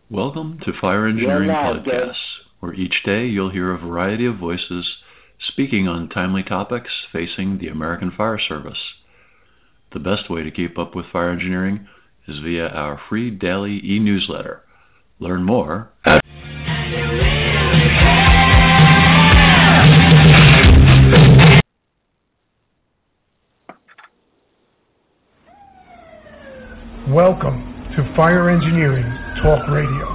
Welcome to Fire Engineering Podcasts, where each day you'll hear a variety of voices speaking on timely topics facing the American Fire Service. The best way to keep up with fire engineering is via our free daily e-newsletter. Learn more at Welcome to Fire Engineering Talk Radio.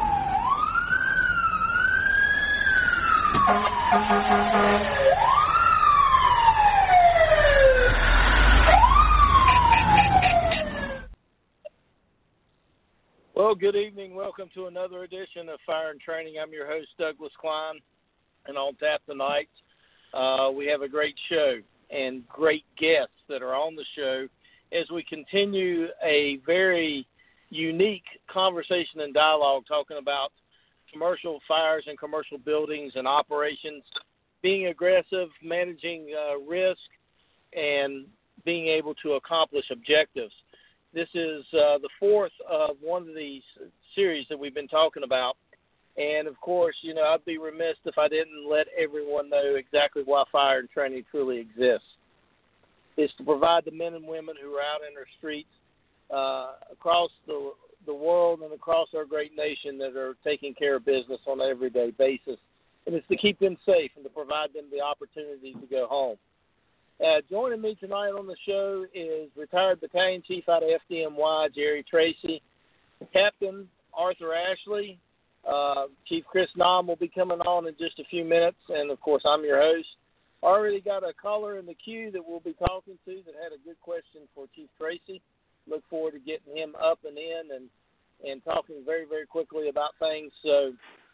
Well, good evening. Welcome to another edition of Fire and Training. I'm your host, Douglas Klein, and on tap tonight, we have a great show and great guests that are on the show as we continue a very unique conversation and dialogue talking about commercial fires and commercial buildings and operations, being aggressive, managing risk, and being able to accomplish objectives. This is the fourth of one of these series that we've been talking about. And, of course, you know, I'd be remiss if I didn't let everyone know exactly why fire and training truly exists. It's to provide the men and women who are out in our streets across the world and across our great nation that are taking care of business on an everyday basis. And it's to keep them safe and to provide them the opportunity to go home. Joining me tonight on the show is retired battalion chief out of FDNY, Jerry Tracy, Captain Arthur Ashley, Chief Chris Naum will be coming on in just a few minutes, and, of course, I'm your host. Already got a caller in the queue that we'll be talking to that had a good question for Chief Tracy. Look forward to getting him up and in and talking very, very quickly about things. So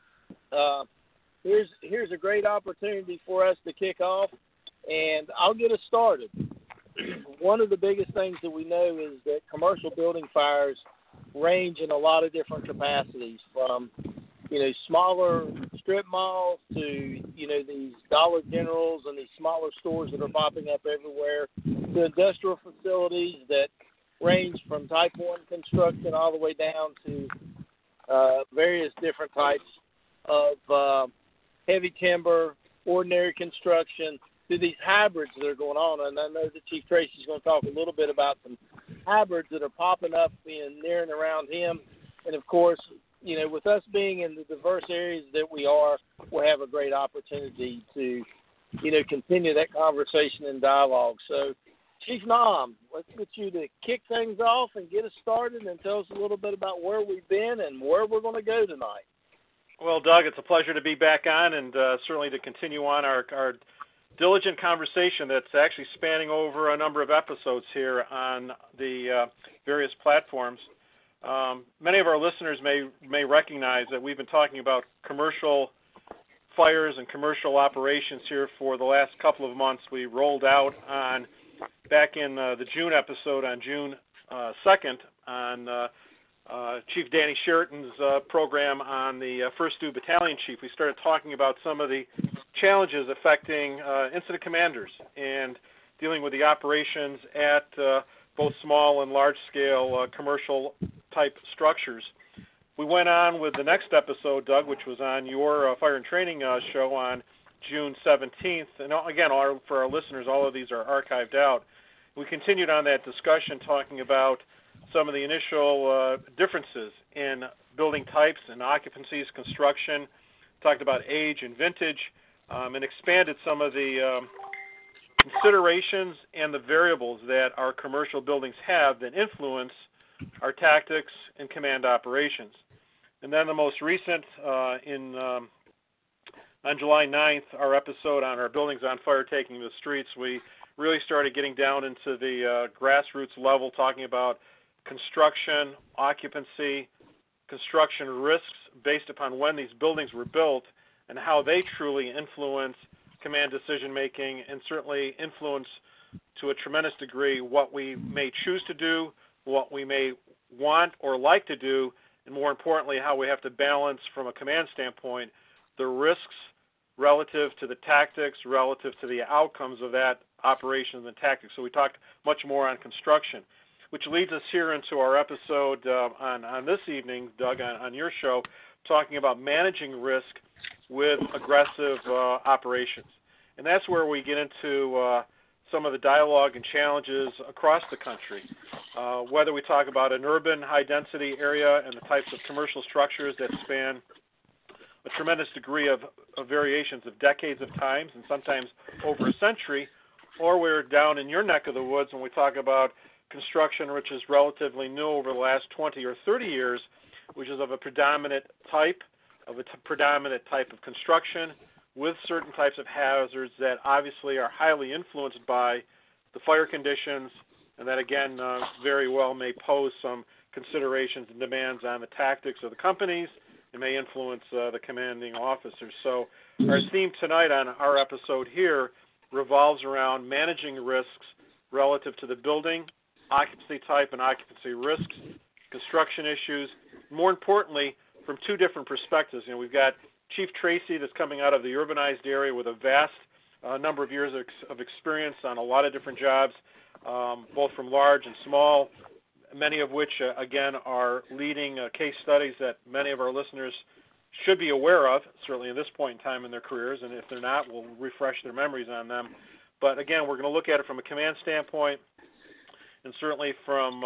here's a great opportunity for us to kick off, and I'll get us started. One of the biggest things that we know is that commercial building fires range in a lot of different capacities, from smaller strip malls to, these Dollar Generals and these smaller stores that are popping up everywhere, to industrial facilities that range from type 1 construction all the way down to various different types of heavy timber, ordinary construction, to these hybrids that are going on. And I know that Chief Tracy's going to talk a little bit about some hybrids that are popping up in near and around him. And, of course, with us being in the diverse areas that we are, we'll have a great opportunity to, continue that conversation and dialogue. So, Chief Naum, let's get you to kick things off and get us started and tell us a little bit about where we've been and where we're going to go tonight. Well, Doug, it's a pleasure to be back on and certainly to continue on our diligent conversation that's actually spanning over a number of episodes here on the various platforms. Many of our listeners may recognize that we've been talking about commercial fires and commercial operations here for the last couple of months. We rolled out back in the June episode on June 2nd on Chief Danny Sheraton's program on the 1st New Battalion Chief. We started talking about some of the challenges affecting incident commanders and dealing with the operations at both small and large-scale commercial-type structures. We went on with the next episode, Doug, which was on your Fire and Training show on June 17th. And again, for our listeners, all of these are archived out. We continued on that discussion talking about some of the initial differences in building types and occupancies, construction, talked about age and vintage, and expanded some of the considerations and the variables that our commercial buildings have that influence our tactics and command operations. And then the most recent, on July 9th, our episode on our buildings on fire taking the streets, we really started getting down into the grassroots level, talking about construction, occupancy, construction risks based upon when these buildings were built and how they truly influence command decision-making and certainly influence to a tremendous degree what we may choose to do, what we may want or like to do, and more importantly, how we have to balance from a command standpoint the risks relative to the tactics, relative to the outcomes of that operation and tactics. So we talked much more on construction. which leads us here into our episode on this evening, Doug, on your show, talking about managing risk with aggressive operations. And that's where we get into some of the dialogue and challenges across the country, whether we talk about an urban high-density area and the types of commercial structures that span a tremendous degree of variations of decades of times and sometimes over a century, or we're down in your neck of the woods when we talk about construction which is relatively new over the last 20 or 30 years, which is of a predominant type of construction with certain types of hazards that obviously are highly influenced by the fire conditions, and that again very well may pose some considerations and demands on the tactics of the companies. It may influence the commanding officers. So our theme tonight on our episode here revolves around managing risks relative to the building, occupancy type and occupancy risks, construction issues, more importantly, from two different perspectives. We've got Chief Tracy that's coming out of the urbanized area with a vast number of years of experience on a lot of different jobs, both from large and small, many of which, again, are leading case studies that many of our listeners should be aware of, certainly at this point in time in their careers, and if they're not, we'll refresh their memories on them. But again, we're going to look at it from a command standpoint, and certainly from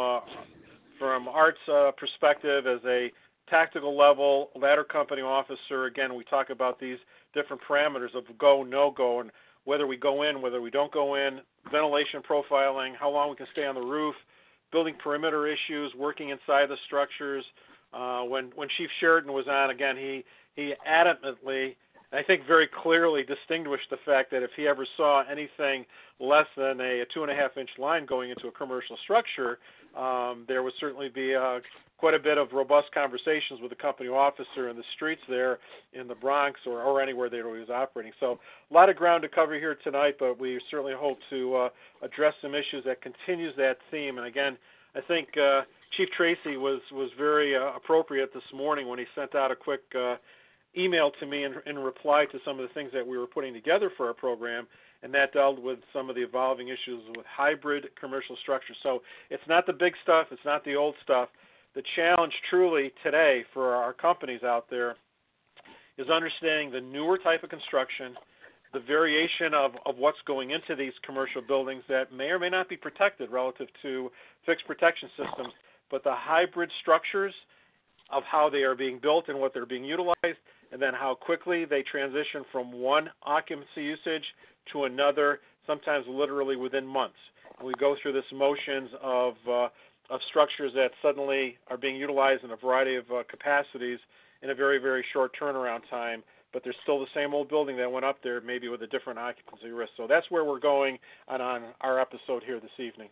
Art's perspective as a tactical level ladder company officer. Again, we talk about these different parameters of go, no go, and whether we go in, whether we don't go in, ventilation profiling, how long we can stay on the roof, building perimeter issues, working inside the structures. When Chief Sheridan was on, again, he adamantly, I think very clearly distinguished the fact that if he ever saw anything less than a 2.5-inch line going into a commercial structure, there would certainly be quite a bit of robust conversations with the company officer in the streets there in the Bronx or anywhere that he was operating. So a lot of ground to cover here tonight, but we certainly hope to address some issues that continues that theme. And again, I think Chief Tracy was very appropriate this morning when he sent out a quick email to me in reply to some of the things that we were putting together for our program, and that dealt with some of the evolving issues with hybrid commercial structures. So it's not the big stuff, it's not the old stuff. The challenge truly today for our companies out there is understanding the newer type of construction, the variation of what's going into these commercial buildings that may or may not be protected relative to fixed protection systems, but the hybrid structures of how they are being built and what they're being utilized, and then how quickly they transition from one occupancy usage to another, sometimes literally within months. And we go through this motions of structures that suddenly are being utilized in a variety of capacities in a very, very short turnaround time, but there's still the same old building that went up there, maybe with a different occupancy risk. So that's where we're going on our episode here this evening.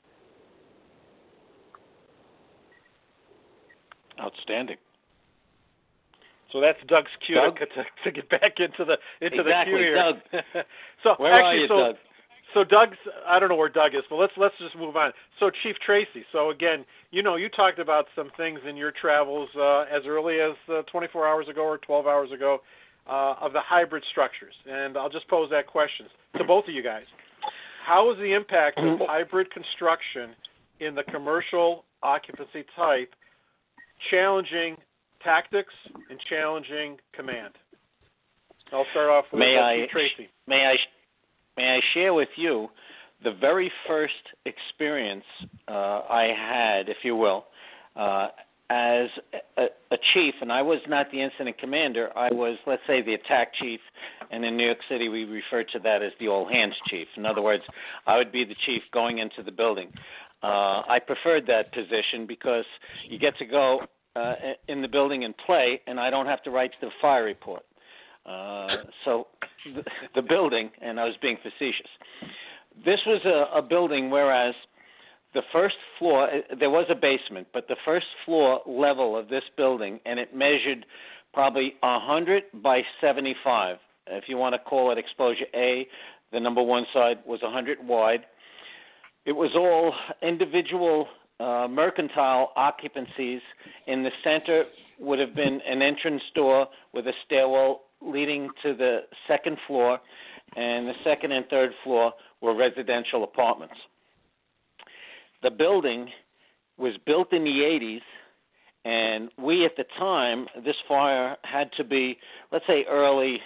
Outstanding. So that's Doug's cue to get back into the exactly, queue here. Doug. So where are you, Doug? So Doug's, I don't know where Doug is, but let's just move on. So Chief Tracy, so again, you talked about some things in your travels as early as 24 hours ago or 12 hours ago of the hybrid structures, and I'll just pose that question to both of you guys. How is the impact of hybrid construction in the commercial occupancy type challenging tactics and challenging command? I'll start off with Chief Tracy. May I share with you the very first experience I had, if you will, as a chief, and I was not the incident commander. I was, let's say, the attack chief, and in New York City we refer to that as the all-hands chief. In other words, I would be the chief going into the building. I preferred that position because you get to go in the building and play, and I don't have to write the fire report. So the building, and I was being facetious, this was a building whereas the first floor, there was a basement, but the first floor level of this building, and it measured probably 100 by 75. If you want to call it exposure A, the number one side was 100 wide. It was all individual mercantile occupancies. In the center would have been an entrance door with a stairwell leading to the second floor, and the second and third floor were residential apartments. The building was built in the 80s, and we at the time, this fire had to be, let's say, early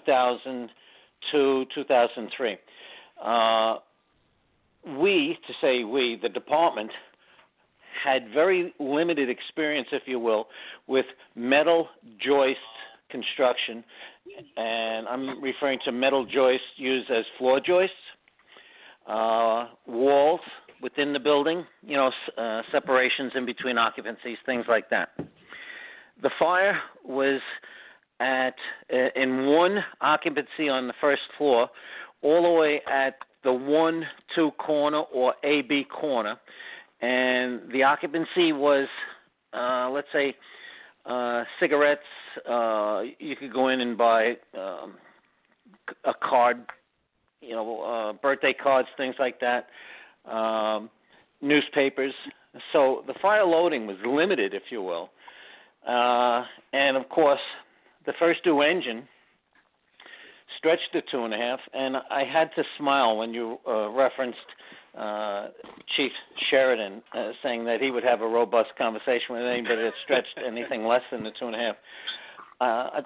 2002, 2003. The department, had very limited experience, if you will, with metal joist construction, and I'm referring to metal joists used as floor joists, walls within the building, separations in between occupancies, things like that. The fire was in one occupancy on the first floor, all the way at the 1-2 corner or AB corner, and the occupancy was, let's say, cigarettes. You could go in and buy a card, birthday cards, things like that, newspapers. So the fire loading was limited, if you will. And, of course, the first due engine stretched to 2.5, and I had to smile when you referenced Chief Sheridan saying that he would have a robust conversation with anybody that stretched anything less than the 2.5. A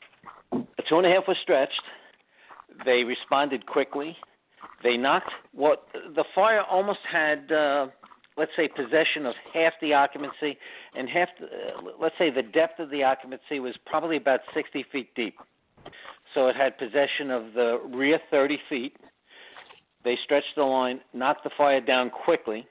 2.5 was stretched. They responded quickly. They knocked the fire almost had, let's say, possession of half the occupancy, and let's say the depth of the occupancy was probably about 60 feet deep. So it had possession of the rear 30 feet. They stretched the line, knocked the fire down quickly.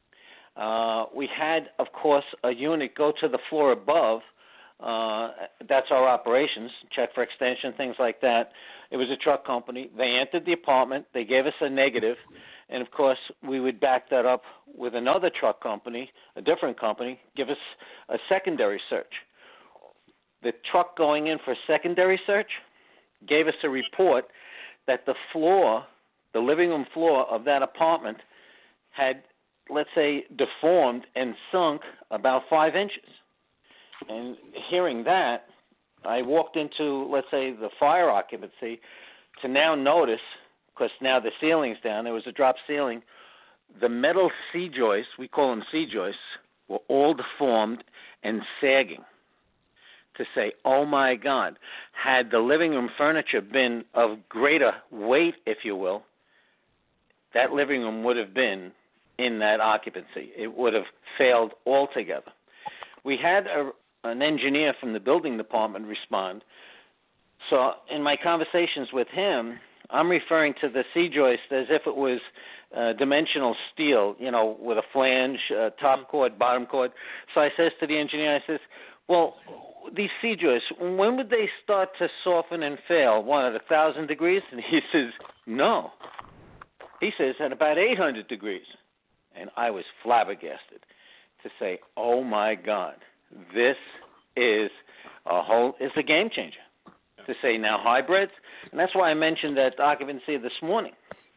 We had, of course, a unit go to the floor above. That's our operations, check for extension, things like that. It was a truck company. They entered the apartment. They gave us a negative. And, of course, we would back that up with another truck company, a different company, give us a secondary search. The truck going in for secondary search gave us a report that the living room floor of that apartment had, let's say, deformed and sunk about 5 inches. And hearing that, I walked into, let's say, the fire occupancy to now notice, because now the ceiling's down, there was a drop ceiling, the metal C-joists, we call them C-joists, were all deformed and sagging. To say, oh my God, had the living room furniture been of greater weight, if you will, that living room would have been in that occupancy. It would have failed altogether. We had an engineer from the building department respond. So in my conversations with him, I'm referring to the C-joist as if it was dimensional steel, with a flange, top chord, bottom chord. So I says to the engineer, I says, well, these C-joists, when would they start to soften and fail? At 1,000 degrees? And he says, no. He says, at about 800 degrees. And I was flabbergasted to say, oh, my God, this is a game changer. To say now hybrids, and that's why I mentioned that occupancy this morning.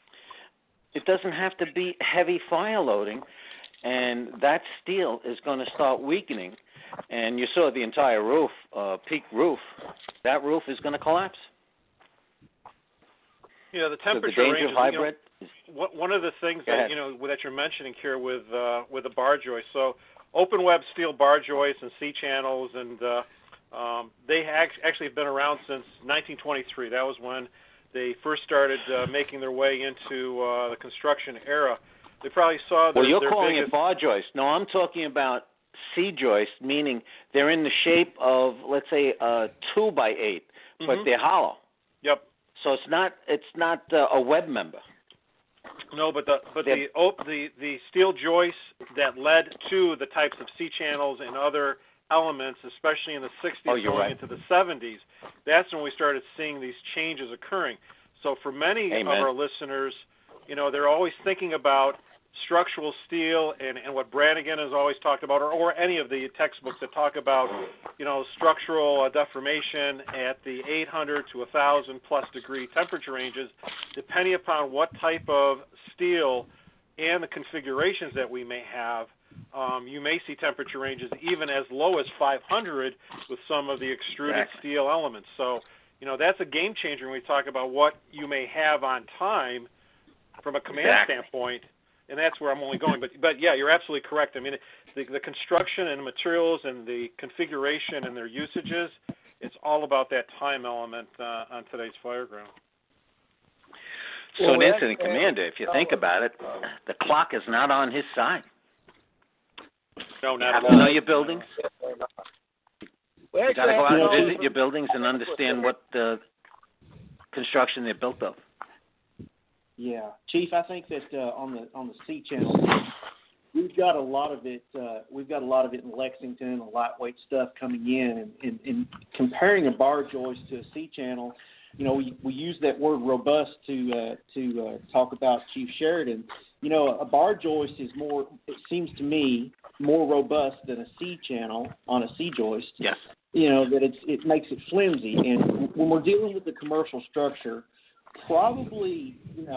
It doesn't have to be heavy fire loading, and that steel is going to start weakening. And you saw the entire roof, peak roof. That roof is going to collapse. Yeah, the temperature so the danger range. Of hybrid. One of the things that that you're mentioning here with the bar joist. So open web steel bar joists and C channels, and they actually have been around since 1923. That was when they first started making their way into the construction era. They probably saw their, well, you're their calling biggest... it bar joist. No, I'm talking about C-joist, meaning they're in the shape of, let's say, 2 by 8, but they're hollow. Yep. So it's not a web member. No, but the steel joists that led to the types of C channels and other elements, especially in the 60s going into the 70s, that's when we started seeing these changes occurring. So for many of our listeners, they're always thinking about structural steel and what Brannigan has always talked about, or any of the textbooks that talk about, structural deformation at the 800 to 1,000 plus degree temperature ranges, depending upon what type of steel and the configurations that we may have. You may see temperature ranges even as low as 500 with some of the extruded steel elements. So, that's a game changer when we talk about what you may have on time from a command standpoint. and that's where I'm only going. But yeah, you're absolutely correct. I mean, the construction and the materials and the configuration and their usages, it's all about that time element on today's fireground. So an incident commander, if you think about it, the clock is not on his side. No, not you have at to all. know your buildings. You got to go out and visit your buildings and understand what the construction they're built of. Yeah, Chief, I think that on the C channel, we've got a lot of it. We've got a lot of it in Lexington, the lightweight stuff coming in, and comparing a bar joist to a C channel. You know, we use that word robust to talk about Chief Sheridan. You know, a bar joist is more, it seems to me, more robust than a C channel on a C joist. Yes. You know, that it makes it flimsy. And when we're dealing with the commercial structure, probably,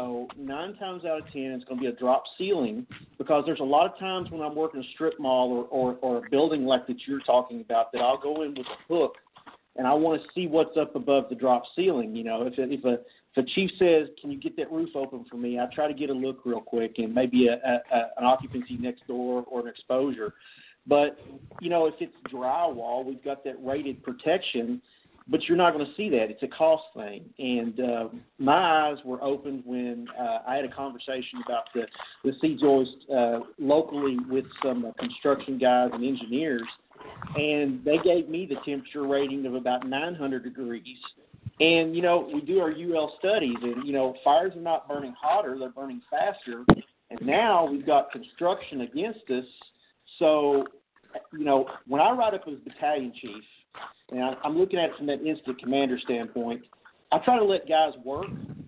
9 times out of 10, it's going to be a drop ceiling, because there's a lot of times when I'm working a strip mall or a building like that you're talking about, that I'll go in with a hook and I want to see what's up above the drop ceiling. You know, if a chief says, "Can you get that roof open for me?" I try to get a look real quick and maybe an occupancy next door or an exposure. But, if it's drywall, we've got that rated protection, but you're not going to see that. It's a cost thing. And my eyes were opened when I had a conversation about the C-joist locally with some construction guys and engineers, and they gave me the temperature rating of about 900 degrees. And, we do our UL studies, and, fires are not burning hotter, they're burning faster. And now we've got construction against us. So, when I write up as battalion chief, and I'm looking at it from that incident commander standpoint, I try to let guys work,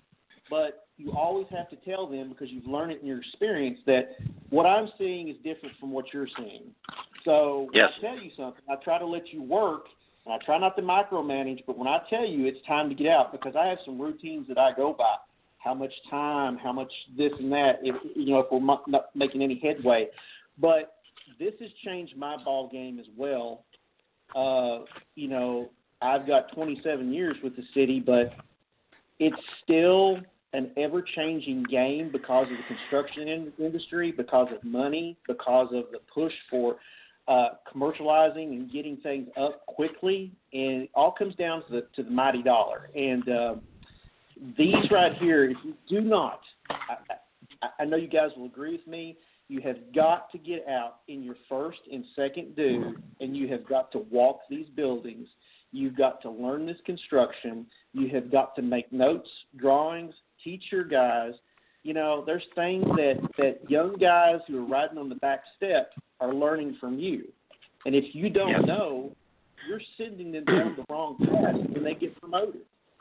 but you always have to tell them, because you've learned it in your experience, that what I'm seeing is different from what you're seeing. So when I tell you something, I try to let you work, and I try not to micromanage, but when I tell you it's time to get out, because I have some routines that I go by, how much time, how much this and that, if we're not making any headway. But this has changed my ball game as well. I've got 27 years with the city, but it's still an ever-changing game because of the construction industry, because of money, because of the push for commercializing and getting things up quickly, and it all comes down to the mighty dollar. And these right here, if you do not, I know you guys will agree with me, you have got to get out in your first and second due, and you have got to walk these buildings. You've got to learn this construction. You have got to make notes, drawings, teach your guys. There's things that young guys who are riding on the back step are learning from you. And if you don't know, you're sending them down the wrong path when they get promoted.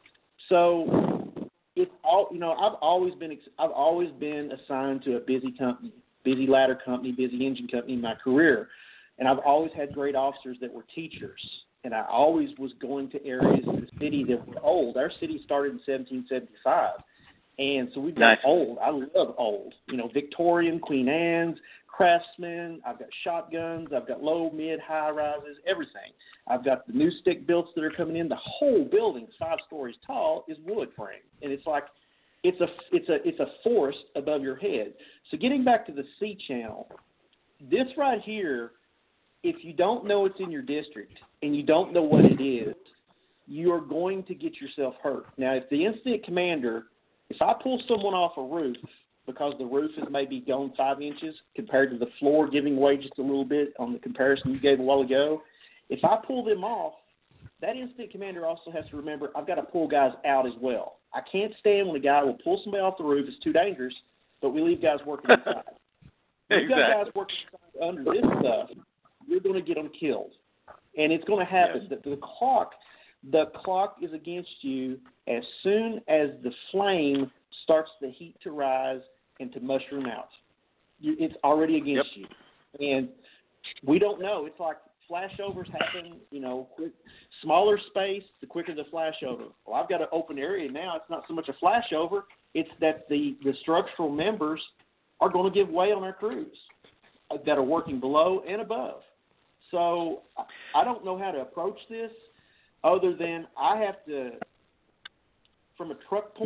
So it's all, I've always been assigned to a busy company. Busy ladder company, busy engine company in my career. And I've always had great officers that were teachers. And I always was going to areas of the city that were old. Our city started in 1775. And so we've got old. I love old. Victorian, Queen Anne's, Craftsman. I've got shotguns. I've got low, mid, high rises, everything. I've got the new stick builds that are coming in. The whole building, 5 stories tall, is wood frame. And it's like, it's a forest above your head. So getting back to the C channel, this right here, if you don't know it's in your district and you don't know what it is, you are going to get yourself hurt. Now, if the incident commander, if I pull someone off a roof because the roof is maybe gone 5 inches compared to the floor giving way just a little bit on the comparison you gave a while ago, if I pull them off, that incident commander also has to remember I've got to pull guys out as well. I can't stand when a guy will pull somebody off the roof. It's too dangerous, but we leave guys working inside. You've got guys working inside under this stuff, you're going to get them killed. And it's going to happen. Yes. The clock is against you as soon as the flame starts the heat to rise and to mushroom out. It's already against you. And we don't know. It's like flashovers happen, smaller space, the quicker the flashover. Well, I've got an open area now. It's not so much a flashover. It's that the structural members are going to give way on our crews that are working below and above. So I don't know how to approach this other than I have to, from a truck point,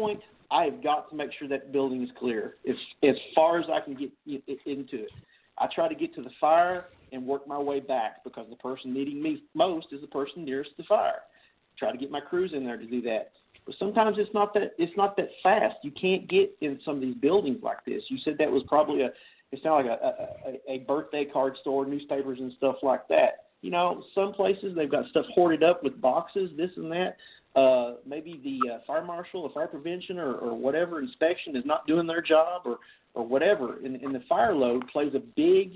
I have got to make sure that building is clear as far as I can get into it. I try to get to the fire and work my way back because the person needing me most is the person nearest the fire. Try to get my crews in there to do that. But sometimes it's not that fast. You can't get in some of these buildings like this. You said that was probably it's not like a birthday card store, newspapers and stuff like that. You know, some places they've got stuff hoarded up with boxes, this and that. Maybe the fire marshal, the fire prevention, or whatever inspection is not doing their job, or whatever. And the fire load plays a big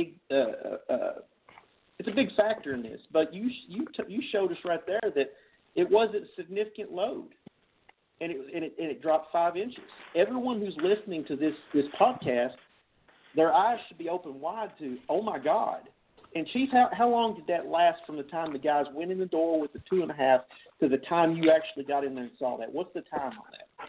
it's a big factor in this. But you showed us right there that it was a significant load, and it dropped 5 inches. Everyone who's listening to this podcast, their eyes should be open wide to, oh my God. And Chief, how long did that last from the time the guys went in the door with the 2.5 to the time you actually got in there and saw that? What's the time on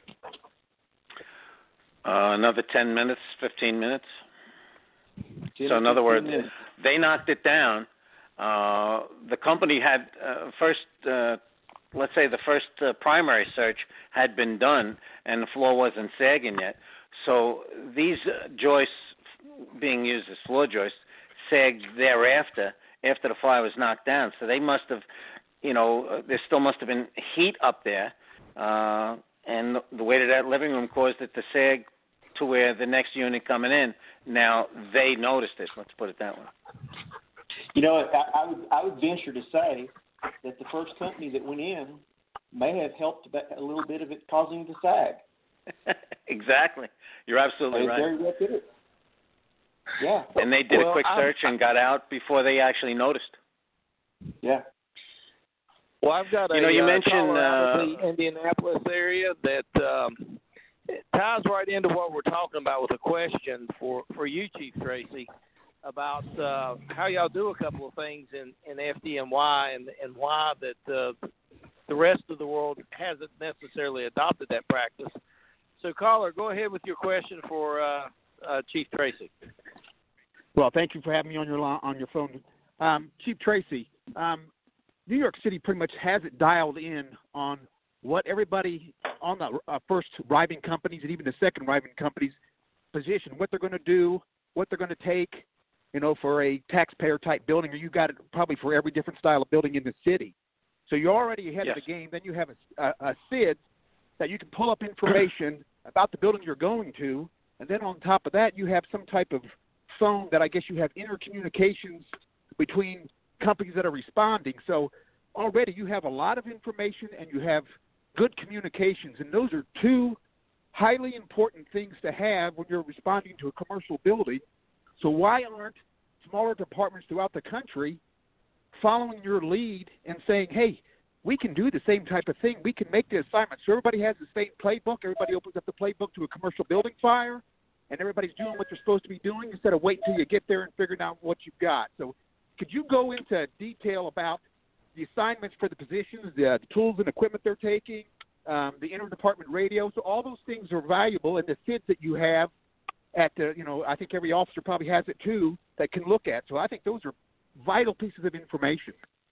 that? Another 10 minutes, 15 minutes. So in other words, they knocked it down. The company had let's say the first primary search had been done and the floor wasn't sagging yet. So these joists being used as floor joists sagged thereafter after the fire was knocked down. So they must have, there still must have been heat up there, and the weight of that living room caused it to sag to where the next unit coming in, now they noticed it. Let's put it that way. I would venture to say that the first company that went in may have helped a little bit of it causing the sag. Exactly. You're absolutely right. Very well did it. Yeah. And they did a quick search and got out before they actually noticed. Yeah. Well, I've got you mentioned the Indianapolis area that ties right into what we're talking about with a question for you, Chief Tracy, about how y'all do a couple of things in FDNY and why that the rest of the world hasn't necessarily adopted that practice. So, caller, go ahead with your question for Chief Tracy. Well, thank you for having me on your phone. Chief Tracy, New York City pretty much has it dialed in on what everybody on the first arriving companies and even the second arriving companies position, what they're going to do, what they're going to take, for a taxpayer-type building, or you got it probably for every different style of building in the city. So you're already ahead of the game. Then you have a SID that you can pull up information about the building you're going to, and then on top of that, you have some type of phone that I guess you have intercommunications between companies that are responding. So already you have a lot of information and you have good communications, and those are two highly important things to have when you're responding to a commercial building. So why aren't smaller departments throughout the country following your lead and saying, hey, we can do the same type of thing. We can make the assignment. So everybody has the same playbook. Everybody opens up the playbook to a commercial building fire, and everybody's doing what they're supposed to be doing instead of waiting until you get there and figuring out what you've got. So could you go into detail about the assignments for the positions, the tools and equipment they're taking, the interdepartment radio? So all those things are valuable, and the SIDs that you have at I think every officer probably has it too, that can look at. So I think those are vital pieces of information.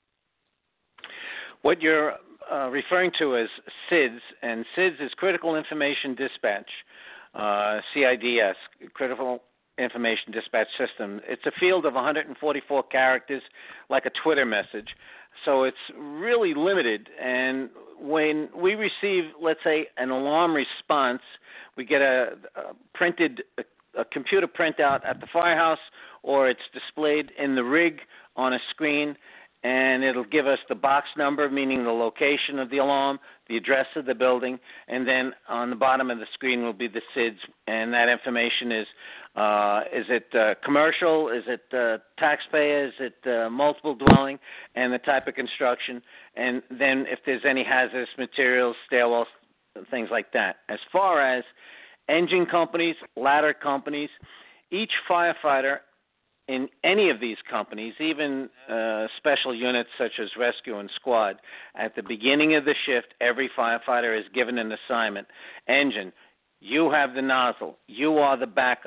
What you're referring to as SIDS, and SIDS is Critical Information Dispatch, CIDS, Critical Information Dispatch System. It's a field of 144 characters, like a Twitter message. So it's really limited. And when we receive, let's say, an alarm response, we get a computer printout at the firehouse, or it's displayed in the rig on a screen, and it'll give us the box number, meaning the location of the alarm, the address of the building, and then on the bottom of the screen will be the SIDS, and that information is it commercial, is it taxpayer, is it multiple dwelling, and the type of construction, and then if there's any hazardous materials, stairwells, things like that. As far as engine companies, ladder companies, each firefighter in any of these companies, even special units such as rescue and squad, at the beginning of the shift, every firefighter is given an assignment. Engine, you have the nozzle. You are the backup.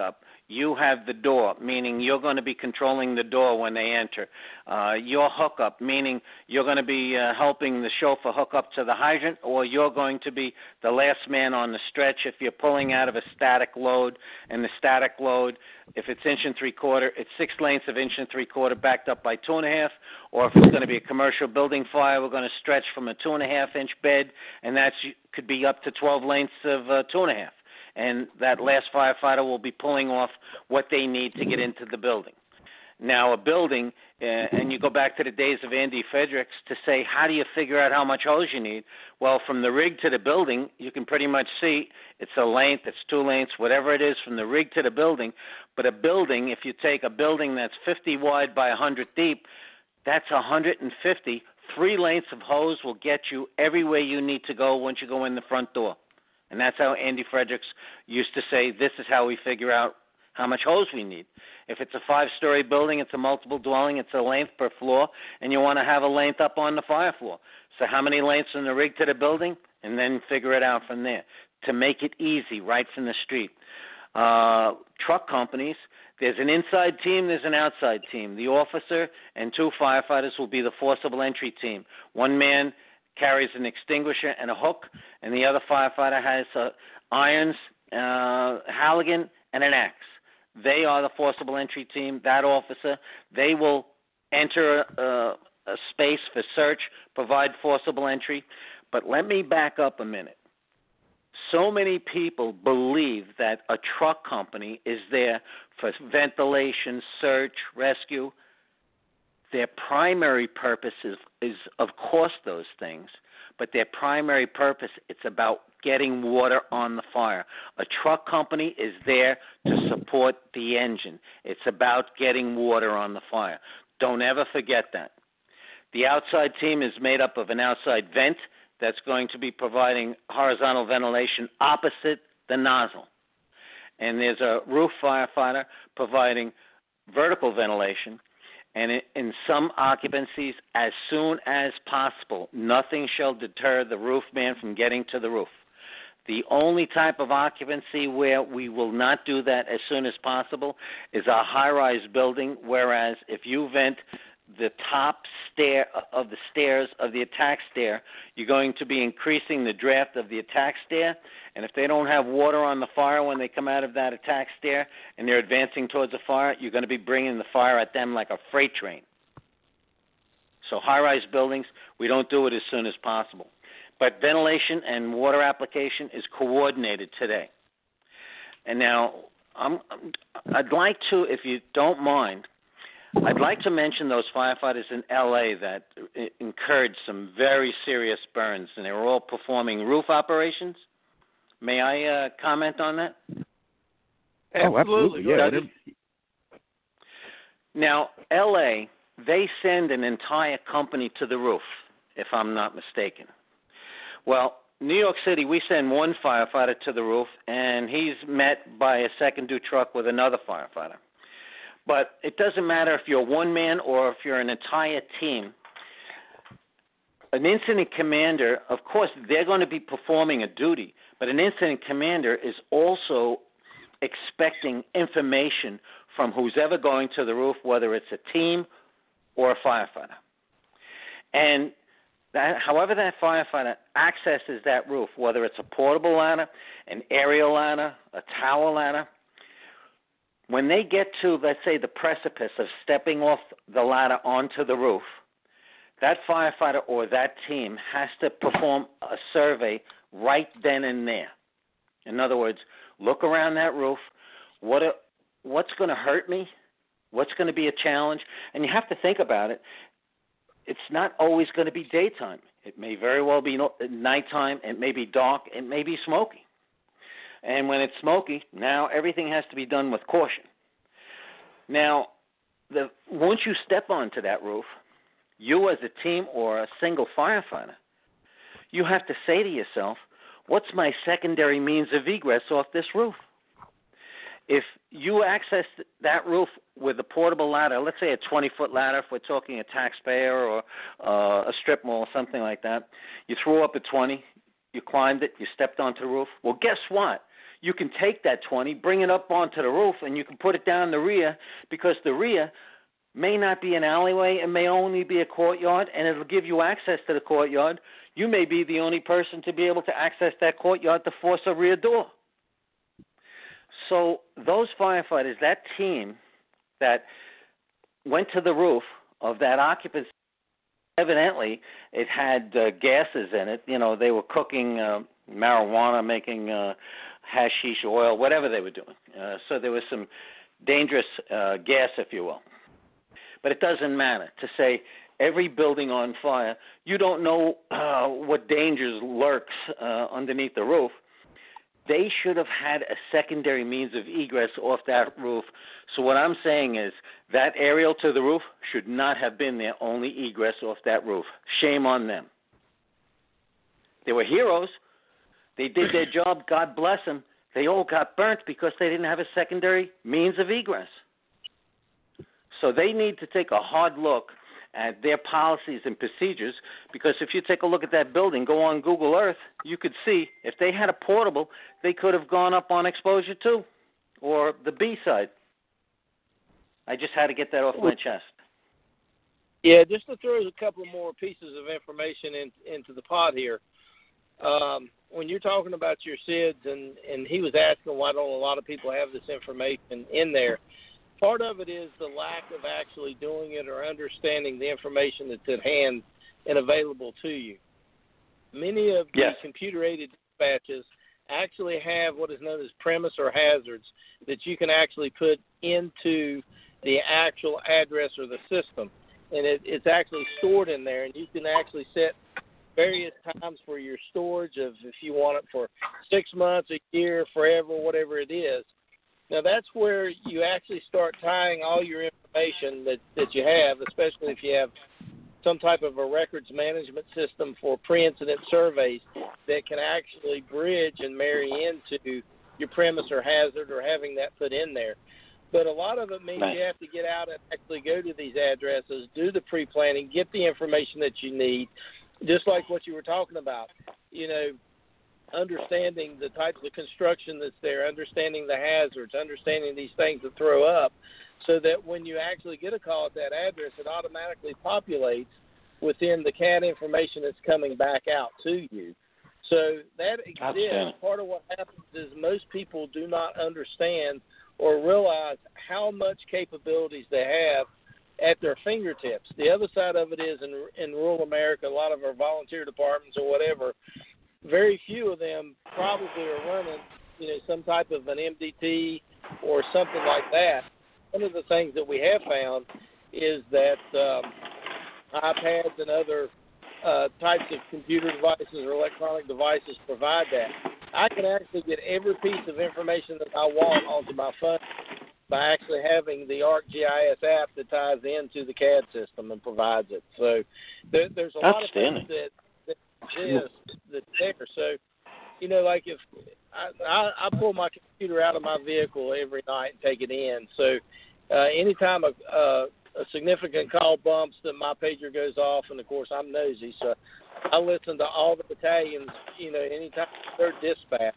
you have the door, meaning you're going to be controlling the door when they enter. Your hookup, meaning you're going to be helping the chauffeur hook up to the hydrant, or you're going to be the last man on the stretch if you're pulling out of a static load. And the static load, if it's 1 3/4, it's 6 lengths of 1 3/4 backed up by 2.5. Or if it's going to be a commercial building fire, we're going to stretch from a 2.5-inch bed, and that could be up to 12 lengths of 2.5. And that last firefighter will be pulling off what they need to get into the building. Now, a building, and you go back to the days of Andy Fredericks to say, how do you figure out how much hose you need? Well, from the rig to the building, you can pretty much see it's a length, it's 2 lengths, whatever it is from the rig to the building. But a building, if you take a building that's 50 wide by 100 deep, that's 150. 3 lengths of hose will get you everywhere you need to go once you go in the front door. And that's how Andy Fredericks used to say, this is how we figure out how much hose we need. If it's a 5-story building, it's a multiple dwelling, it's a length per floor, and you want to have a length up on the fire floor. So how many lengths from the rig to the building? And then figure it out from there to make it easy right from the street. Truck companies, there's an inside team, there's an outside team. The officer and 2 firefighters will be the forcible entry team. 1 man carries an extinguisher and a hook, and the other firefighter has irons, Halligan, and an axe. They are the forcible entry team. That officer, they will enter a space for search, provide forcible entry. But let me back up a minute. So many people believe that a truck company is there for ventilation, search, rescue. Their primary purpose is, of course, those things, but their primary purpose, it's about getting water on the fire. A truck company is there to support the engine. It's about getting water on the fire. Don't ever forget that. The outside team is made up of an outside vent that's going to be providing horizontal ventilation opposite the nozzle. And there's a roof firefighter providing vertical ventilation. And in some occupancies, as soon as possible, nothing shall deter the roof man from getting to the roof. The only type of occupancy where we will not do that as soon as possible is a high-rise building, whereas if you vent the top stair of the stairs of the attack stair, you're going to be increasing the draft of the attack stair, and if they don't have water on the fire when they come out of that attack stair and they're advancing towards the fire, you're going to be bringing the fire at them like a freight train. So high-rise buildings, we don't do it as soon as possible. But ventilation and water application is coordinated today. And now I'd like to, if you don't mind, I'd like to mention those firefighters in L.A. that incurred some very serious burns, and they were all performing roof operations. May I comment on that? Oh, absolutely. Yeah. Now, L.A., they send an entire company to the roof, if I'm not mistaken. Well, New York City, we send 1 firefighter to the roof, and he's met by a second-due truck with another firefighter. But it doesn't matter if you're 1 man or if you're an entire team. An incident commander, of course, they're going to be performing a duty, but an incident commander is also expecting information from who's ever going to the roof, whether it's a team or a firefighter. And however that firefighter accesses that roof, whether it's a portable ladder, an aerial ladder, a tower ladder, when they get to, let's say, the precipice of stepping off the ladder onto the roof, that firefighter or that team has to perform a survey right then and there. In other words, look around that roof. What's going to hurt me? What's going to be a challenge? And you have to think about it. It's not always going to be daytime. It may very well be nighttime. It may be dark. It may be smoky. And when it's smoky, now everything has to be done with caution. Now, once you step onto that roof, you as a team or a single firefighter, you have to say to yourself, what's my secondary means of egress off this roof? If you access that roof with a portable ladder, let's say a 20-foot ladder, if we're talking a taxpayer or a strip mall or something like that, you threw up a 20, you climbed it, you stepped onto the roof. Well, guess what? you can take that 20, bring it up onto the roof, and you can put it down the rear, because the rear may not be an alleyway. It may only be a courtyard, and it'll give you access to the courtyard. You may be the only person to be able to access that courtyard to force a rear door. So those firefighters, that team that went to the roof of that occupancy, evidently it had gases in it. You know, they were cooking marijuana, making hashish oil, whatever they were doing. So there was some dangerous gas, if you will. But it doesn't matter. To say every building on fire, you don't know what dangers lurks underneath the roof. They should have had a secondary means of egress off that roof. So what I'm saying is that aerial to the roof should not have been their only egress off that roof. Shame on them. They were heroes. They did their job. God bless them. They all got burnt because they didn't have a secondary means of egress. So they need to take a hard look at their policies and procedures, because if you take a look at that building, go on Google Earth, you could see if they had a portable, they could have gone up on exposure 2 or the B side. I just had to get that off my chest. Yeah, just to throw a couple more pieces of information into the pot here. When you're talking about your SIDS, and he was asking why don't a lot of people have this information in there, part of it is the lack of actually doing it or understanding the information that's at hand and available to you. Many of the computer-aided dispatches actually have what is known as premise or hazards that you can actually put into the actual address or the system. And it's actually stored in there, and you can actually set various times for your storage of if you want it for 6 months, a year, forever, whatever it is. Now, that's where you actually start tying all your information that you have, especially if you have some type of a records management system for pre-incident surveys that can actually bridge and marry into your premise or hazard or having that put in there. But a lot of it means you have to get out and actually go to these addresses, do the pre-planning, get the information that you need, just like what you were talking about. You know, understanding the types of construction that's there, understanding the hazards, understanding these things that throw up, so that when you actually get a call at that address, it automatically populates within the CAD information that's coming back out to you. So that exists. Part of what happens is most people do not understand or realize how much capabilities they have at their fingertips. The other side of it is in rural America, a lot of our volunteer departments or whatever, very few of them probably are running, you know, some type of an MDT or something like that. One of the things that we have found is that iPads and other types of computer devices or electronic devices provide that. I can actually get every piece of information that I want onto my phone by actually having the ArcGIS app that ties into the CAD system and provides it. So there's a lot of things that that's there. So, you know, like if I pull my computer out of my vehicle every night and take it in. So anytime a significant call bumps, that my pager goes off, and of course I'm nosy, so I listen to all the battalions, you know, anytime they're dispatched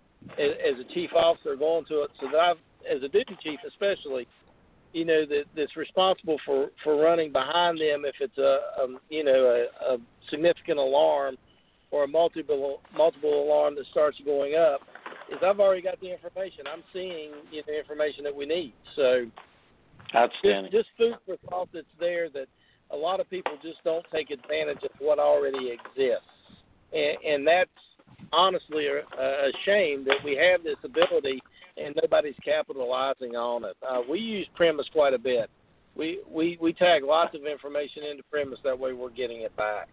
as a chief officer going to it, so that I've, as a duty chief especially, you know, that's responsible for running behind them if it's a significant alarm or a multiple alarm that starts going up, is I've already got the information. I'm seeing, you know, the information that we need. So outstanding. Just food for thought that's there, that a lot of people just don't take advantage of what already exists. And that's honestly a shame that we have this ability and nobody's capitalizing on it. We use premise quite a bit. We tag lots of information into premise, that way we're getting it back.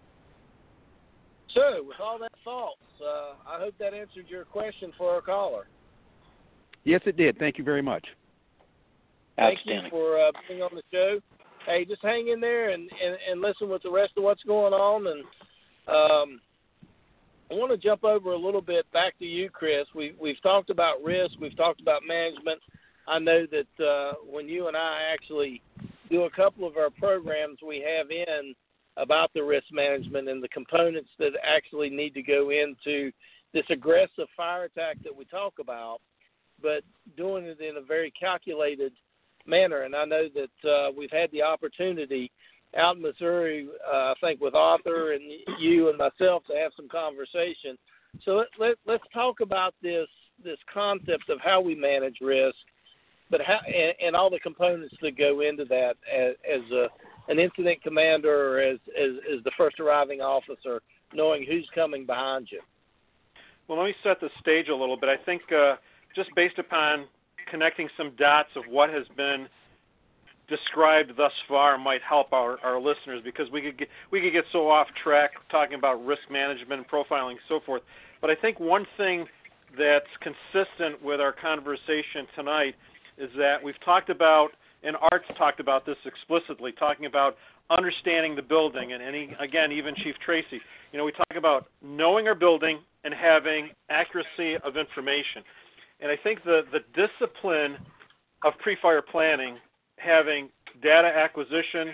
So, with all that thoughts, I hope that answered your question for our caller. Yes, it did. Thank you very much. Thank you for being on the show. Hey, just hang in there and listen with the rest of what's going on. And I want to jump over a little bit back to you, Chris. We've talked about risk. We've talked about management. I know that when you and I actually do a couple of our programs, we have in about the risk management and the components that actually need to go into aggressive fire attack that we talk about, but doing it in a very calculated manner. And I know that we've had the opportunity out in Missouri, I think with Arthur and you and myself, to have some conversation. So let's talk about this concept of how we manage risk, but how and all the components that go into that as an incident commander or as the first arriving officer, knowing who's coming behind you. Well, let me set the stage a little bit. I think just based upon connecting some dots of what has been described thus far might help our listeners, because we could get so off track talking about risk management and profiling and so forth. But I think one thing that's consistent with our conversation tonight is that we've talked about, and Art's talked about this explicitly, talking about understanding the building, and again, even Chief Tracy, we talk about knowing our building and having accuracy of information. And I think the discipline of pre-fire planning, having data acquisition,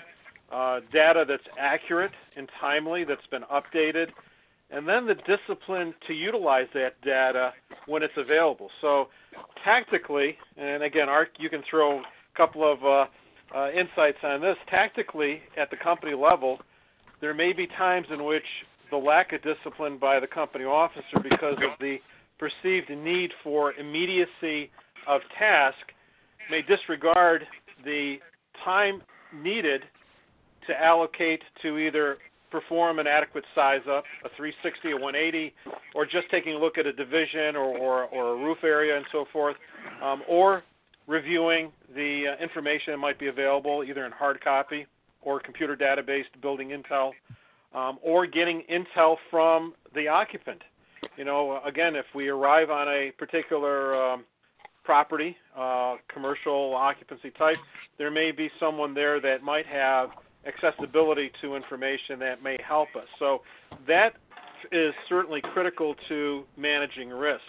data that's accurate and timely, that's been updated, and then the discipline to utilize that data when it's available. So tactically, and again, Art, you can throw a couple of insights on this. Tactically, at the company level, there may be times in which the lack of discipline by the company officer, because of the perceived need for immediacy of task, may disregard the time needed to allocate to either perform an adequate size up, a 360, a 180, or just taking a look at a division or a roof area and so forth, or reviewing the information that might be available either in hard copy or computer database building intel, or getting intel from the occupant. Again, if we arrive on a particular property, commercial occupancy type, there may be someone there that might have accessibility to information that may help us. So that is certainly critical to managing risk.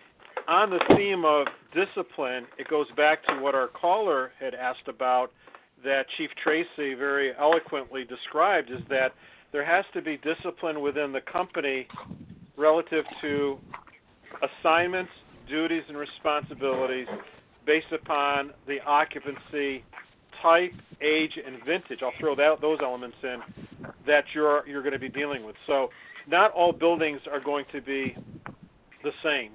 On the theme of discipline, it goes back to what our caller had asked about, that Chief Tracy very eloquently described, is that there has to be discipline within the company relative to assignments, duties, and responsibilities based upon the occupancy type, age, and vintage. I'll throw those elements in that you're going to be dealing with. So not all buildings are going to be the same.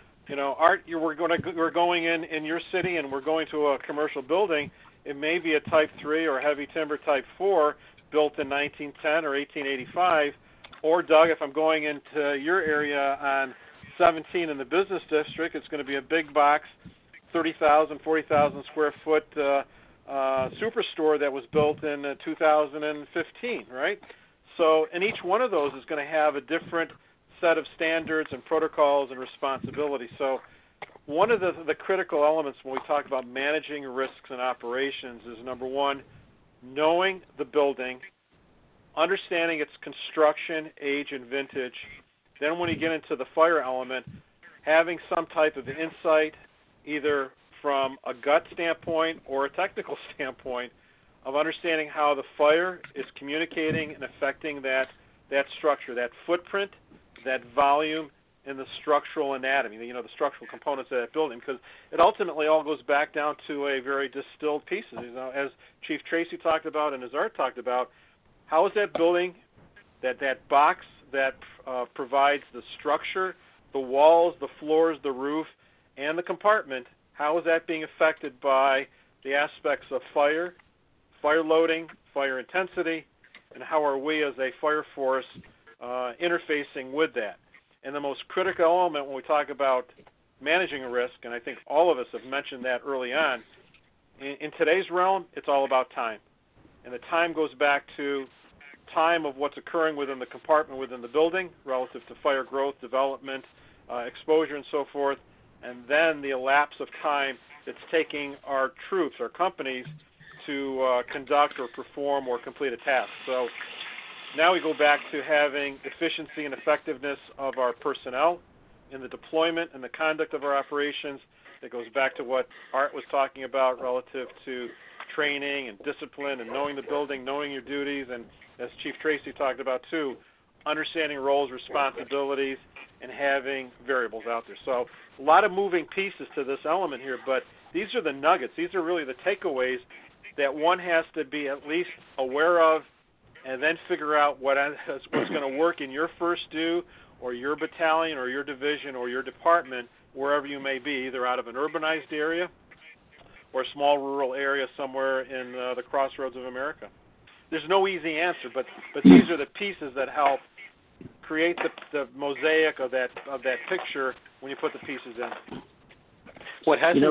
Art, we're going in your city and we're going to a commercial building. It may be a Type 3 or heavy timber Type 4 built in 1910 or 1885. Or, Doug, if I'm going into your area on 17 in the business district, it's going to be a big box, 30,000, 40,000 square foot superstore that was built in 2015, right? So, and each one of those is going to have a different set of standards and protocols and responsibilities. So one of the critical elements when we talk about managing risks and operations is, number one, knowing the building, understanding its construction, age, and vintage. Then when you get into the fire element, having some type of insight, either from a gut standpoint or a technical standpoint, of understanding how the fire is communicating and affecting that structure, that footprint, that volume, and the structural anatomy, the structural components of that building, because it ultimately all goes back down to a very distilled piece. As Chief Tracy talked about and as Art talked about, how is that building, that box that provides the structure, the walls, the floors, the roof, and the compartment, how is that being affected by the aspects of fire loading, fire intensity, and how are we as a fire force interfacing with that? And the most critical element when we talk about managing a risk, and I think all of us have mentioned that early on, in today's realm, it's all about time. And the time goes back to time of what's occurring within the compartment within the building relative to fire growth, development, exposure, and so forth, and then the elapse of time that's taking our troops, our companies, to conduct or perform or complete a task. So now we go back to having efficiency and effectiveness of our personnel in the deployment and the conduct of our operations. It goes back to what Art was talking about relative to training and discipline and knowing the building, knowing your duties, and as Chief Tracy talked about too, understanding roles, responsibilities, and having variables out there. So a lot of moving pieces to this element here, but these are the nuggets. These are really the takeaways that one has to be at least aware of, and then figure out what's going to work in your first due or your battalion or your division or your department, wherever you may be, either out of an urbanized area or a small rural area somewhere in the crossroads of America. There's no easy answer, but these are the pieces that help create the mosaic of that picture when you put the pieces in. What hasn't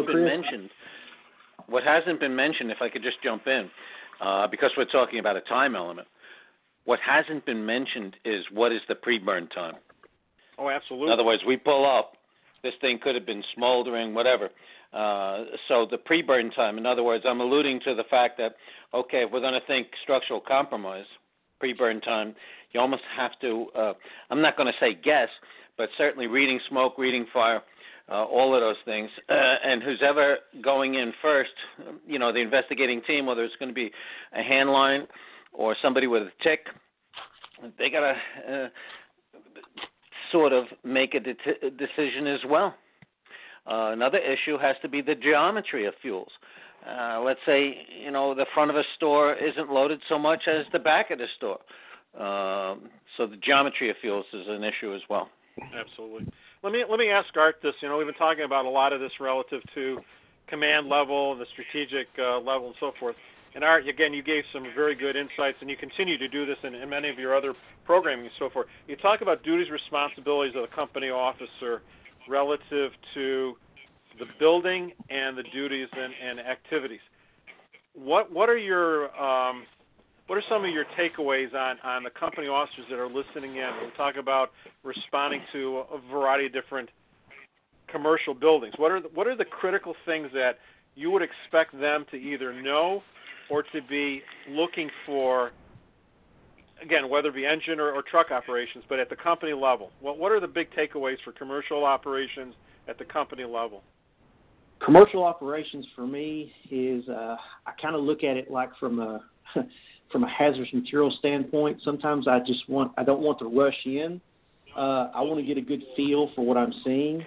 been mentioned, if I could just jump in, because we're talking about a time element, what hasn't been mentioned is what is the pre-burn time. Oh, absolutely. In other words, we pull up, this thing could have been smoldering, whatever. So the pre-burn time, in other words, I'm alluding to the fact that, okay, if we're going to think structural compromise, pre-burn time, you almost have to, I'm not going to say guess, but certainly reading smoke, reading fire, all of those things. And who's ever going in first, the investigating team, whether it's going to be a hand line or somebody with a tick, they got to sort of make a decision as well. Another issue has to be the geometry of fuels. Let's say, the front of a store isn't loaded so much as the back of the store. So the geometry of fuels is an issue as well. Absolutely. Let me ask Art this. We've been talking about a lot of this relative to command level and the strategic level and so forth. And Art, again, you gave some very good insights, and you continue to do this in many of your other programming and so forth. You talk about duties, responsibilities of the company officer relative to the building and the duties and activities. What are some of your takeaways on the company officers that are listening in? We talk about responding to a variety of different commercial buildings. What are the critical things that you would expect them to either know or to be looking for, again, whether it be engine or truck operations, but at the company level? What are the big takeaways for commercial operations at the company level? Commercial operations for me is I kind of look at it like from a hazardous material standpoint. Sometimes I don't want to rush in. I want to get a good feel for what I'm seeing.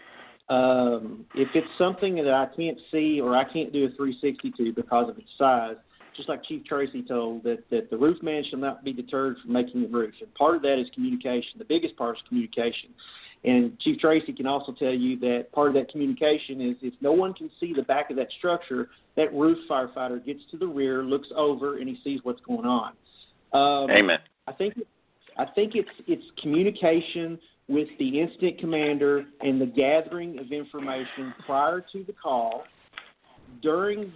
If it's something that I can't see or I can't do a 360 to because of its size, just like Chief Tracy told, that the roof man shall not be deterred from making the roof. And part of that is communication. The biggest part is communication. And Chief Tracy can also tell you that part of that communication is if no one can see the back of that structure, that roof firefighter gets to the rear, looks over, and he sees what's going on. Amen. I think it's communication with the incident commander and the gathering of information prior to the call, during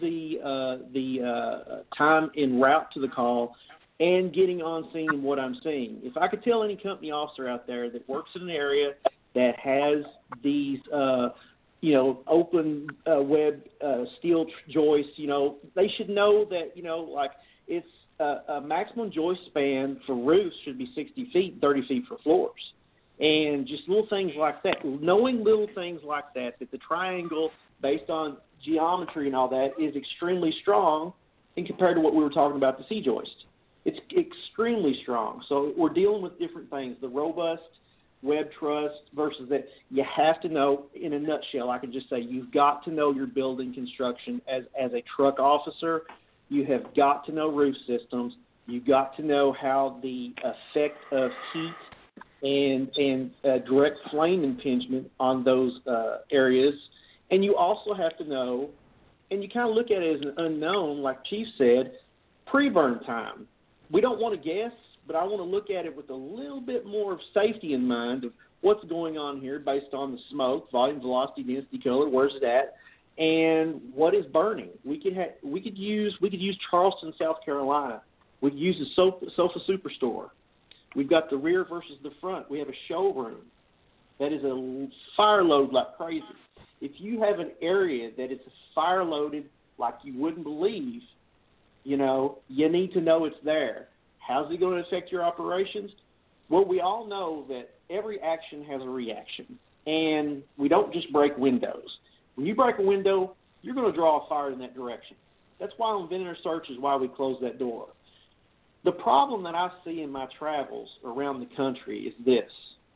the time en route to the call, and getting on scene and what I'm seeing. If I could tell any company officer out there that works in an area that has these, open web steel joists, they should know that, it's a maximum joist span for roofs should be 60 feet, 30 feet for floors. And just little things like that, knowing little things like that the triangle based on geometry and all that is extremely strong in compared to what we were talking about, the C-joist. It's extremely strong. So we're dealing with different things. The robust web truss versus that. You have to know, in a nutshell, I can just say you've got to know your building construction as a truck officer. You have got to know roof systems. You've got to know how the effect of heat and direct flame impingement on those areas. And you also have to know, and you kind of look at it as an unknown, like Chief said, pre-burn time. We don't want to guess, but I want to look at it with a little bit more of safety in mind of what's going on here based on the smoke, volume, velocity, density, color, where's it at, and what is burning. We could use Charleston, South Carolina. We could use the Sofa Superstore. We've got the rear versus the front. We have a showroom that is a fire load like crazy. If you have an area that is fire loaded like you wouldn't believe, you need to know it's there. How's it going to affect your operations? Well, we all know that every action has a reaction, and we don't just break windows. When you break a window, you're going to draw a fire in that direction. That's why on vendor search is why we close that door. The problem that I see in my travels around the country is this.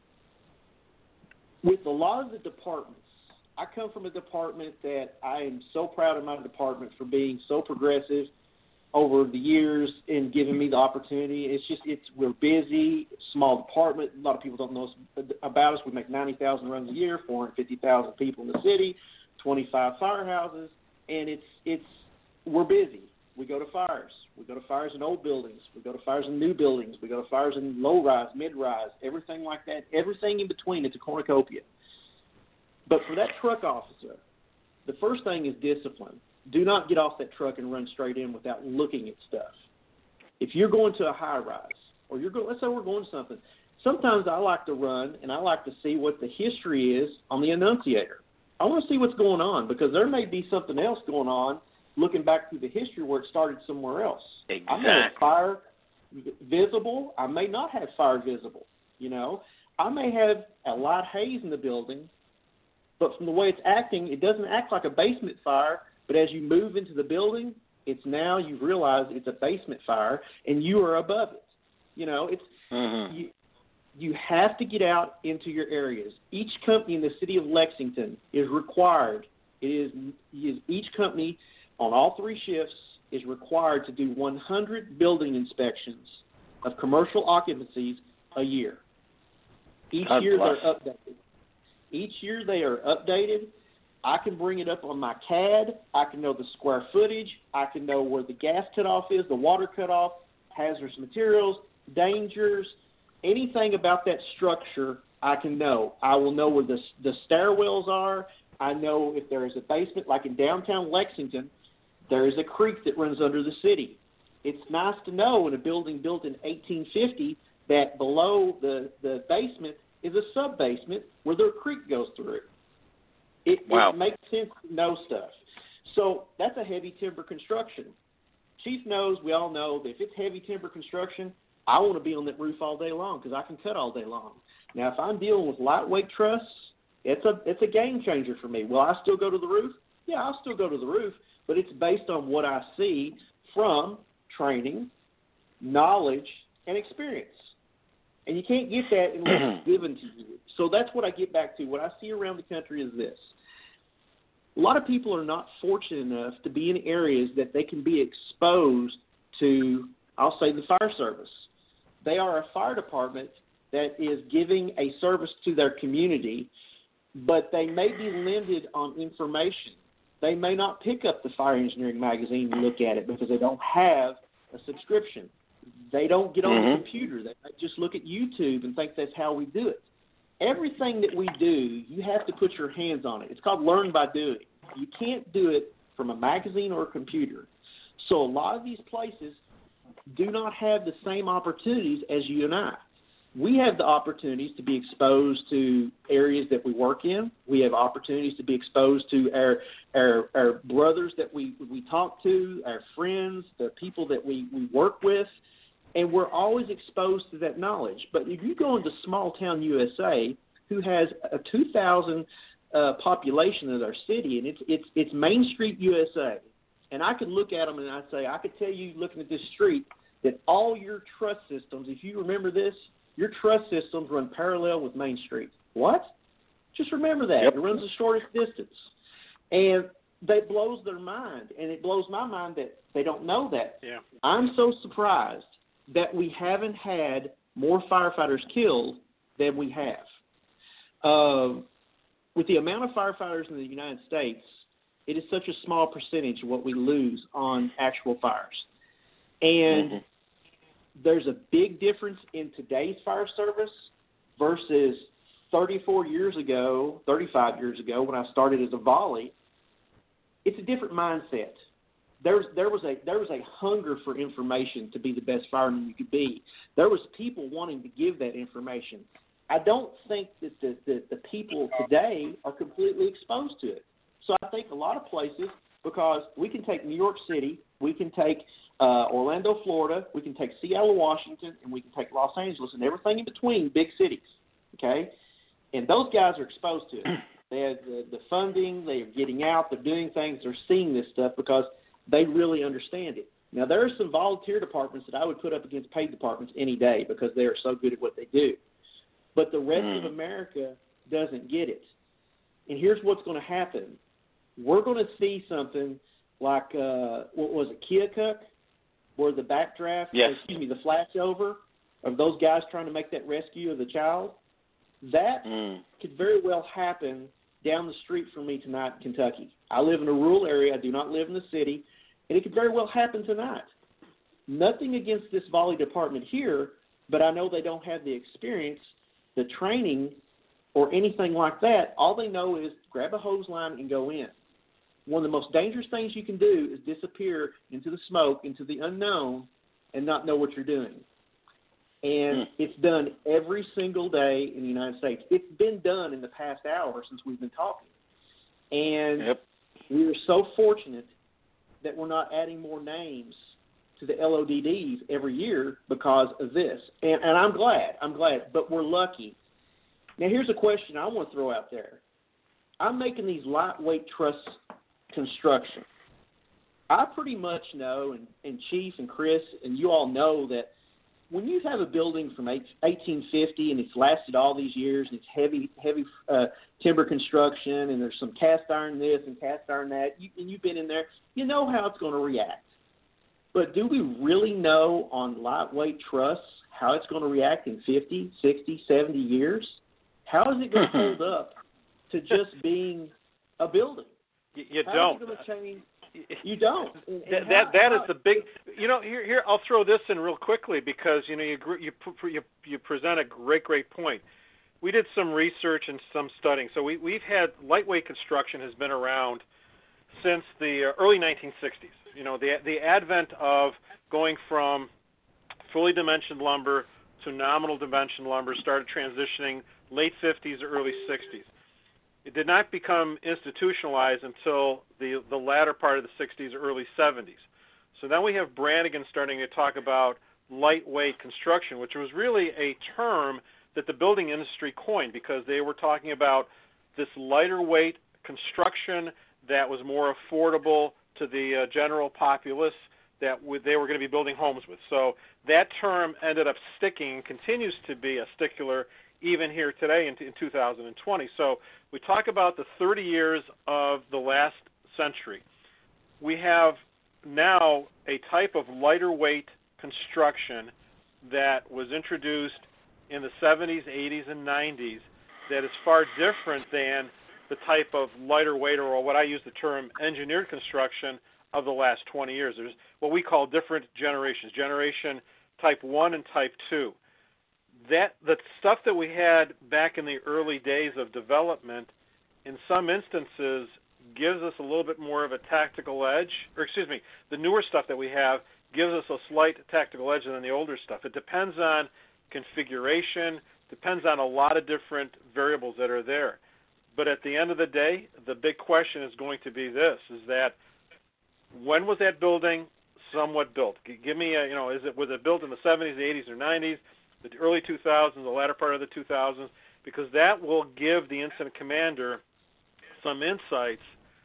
With a lot of the departments, I come from a department that I am so proud of my department for being so progressive over the years and giving me the opportunity. We're busy, small department. A lot of people don't know about us. We make 90,000 runs a year, 450,000 people in the city, 25 firehouses, and we're busy. We go to fires. We go to fires in old buildings. We go to fires in new buildings. We go to fires in low-rise, mid-rise, everything like that, everything in between. It's a cornucopia. But for that truck officer, the first thing is discipline. Do not get off that truck and run straight in without looking at stuff. If you're going to a high-rise, or let's say we're going to something, sometimes I like to run and I like to see what the history is on the Annunciator. I want to see what's going on because there may be something else going on looking back through the history where it started somewhere else. Exactly. I may have fire visible. I may not have fire visible. I may have a light haze in the building, but from the way it's acting, it doesn't act like a basement fire. But as you move into the building, you realize it's a basement fire, and you are above it. You have to get out into your areas. Each company in the city of Lexington is required. Each company on all 3 shifts is required to do 100 building inspections of commercial occupancies a year. Each year they are updated. I can bring it up on my CAD. I can know the square footage. I can know where the gas cutoff is, the water cutoff, hazardous materials, dangers, anything about that structure I can know. I will know where the stairwells are. I know if there is a basement, like in downtown Lexington, there is a creek that runs under the city. It's nice to know in a building built in 1850 that below the basement is a sub-basement where the creek goes through. It makes sense to know stuff. So that's a heavy timber construction. Chief knows, we all know, that if it's heavy timber construction, I want to be on that roof all day long because I can cut all day long. Now, if I'm dealing with lightweight truss, it's a game changer for me. Will I still go to the roof? Yeah, I'll still go to the roof, but it's based on what I see from training, knowledge, and experience. And you can't get that unless it's given to you. So that's what I get back to. What I see around the country is this. A lot of people are not fortunate enough to be in areas that they can be exposed to, I'll say, the fire service. They are a fire department that is giving a service to their community, but they may be limited on information. They may not pick up the Fire Engineering magazine and look at it because they don't have a subscription. They don't get on the computer. They just look at YouTube and think that's how we do it. Everything that we do, you have to put your hands on it. It's called learn by doing. You can't do it from a magazine or a computer. So a lot of these places do not have the same opportunities as you and I. We have the opportunities to be exposed to areas that we work in. We have opportunities to be exposed to our brothers that we talk to, our friends, the people that we work with, and we're always exposed to that knowledge. But if you go into small-town USA, who has a 2,000 population in our city, and it's Main Street USA, and I could look at them and I could tell you looking at this street that all your truss systems, if you remember this, your truss systems run parallel with Main Street. What? Just remember that. Yep. It runs the shortest distance. And that blows their mind, and it blows my mind that they don't know that. Yeah. I'm so surprised that we haven't had more firefighters killed than we have. With the amount of firefighters in the United States, it is such a small percentage of what we lose on actual fires. And there's a big difference in today's fire service versus 35 years ago, when I started as a volley. It's a different mindset. There was a hunger for information to be the best fireman you could be. There was people wanting to give that information. I don't think that the people today are completely exposed to it. So I think a lot of places, because we can take New York City, we can take Orlando, Florida, we can take Seattle, Washington, and we can take Los Angeles and everything in between big cities, okay? And those guys are exposed to it. They have the funding, they are getting out, they're doing things, they're seeing this stuff because they really understand it. Now, there are some volunteer departments that I would put up against paid departments any day because they are so good at what they do. But the rest of America doesn't get it. And here's what's going to happen. We're going to see something like, what was it, Keokuk, where the backdraft, the flashover of those guys trying to make that rescue of the child. That could very well happen down the street from me tonight in Kentucky. I live in a rural area. I do not live in the city. And it could very well happen tonight. Nothing against this volley department here, but I know they don't have the experience, the training, or anything like that. All they know is grab a hose line and go in. One of the most dangerous things you can do is disappear into the smoke, into the unknown, and not know what you're doing. And it's done every single day in the United States. It's been done in the past hour since we've been talking. And we are so fortunate that we're not adding more names to the LODDs every year because of this. And I'm glad, but we're lucky. Now, here's a question I want to throw out there. I'm making these lightweight truss construction. I pretty much know, and Chief and Chris and you all know that when you have a building from 1850 and it's lasted all these years and it's heavy timber construction and there's some cast iron this and cast iron that, and you've been in there, you know how it's going to react. But do we really know on lightweight truss how it's going to react in 50, 60, 70 years? How is it going to hold up to just being a building? You how don't. Is it going to change? You don't. That is the big. Here I'll throw this in real quickly because you present a great point. We did some research and some studying. So we've had lightweight construction has been around since the early 1960s. The advent of going from fully dimensioned lumber to nominal dimension lumber started transitioning late 50s, early 60s. It did not become institutionalized until the latter part of the 60s, early 70s. So then we have Brannigan starting to talk about lightweight construction, which was really a term that the building industry coined because they were talking about this lighter weight construction that was more affordable to the general populace that they were going to be building homes with. So that term ended up sticking and continues to be a stickler even here today in 2020. So we talk about the 30 years of the last century. We have now a type of lighter weight construction that was introduced in the 70s, 80s, and 90s that is far different than the type of lighter weight, or what I use the term engineered construction, of the last 20 years. There's what we call different generations, generation type 1 and type 2. The stuff that we had back in the early days of development, in some instances, gives us a little bit more of a tactical edge, the newer stuff that we have gives us a slight tactical edge than the older stuff. It depends on configuration, depends on a lot of different variables that are there. But at the end of the day, the big question is going to be this, is that when was that building somewhat built? Give me was it built in the 70s, the 80s, or 90s, the early 2000s, the latter part of the 2000s? Because that will give the incident commander some insights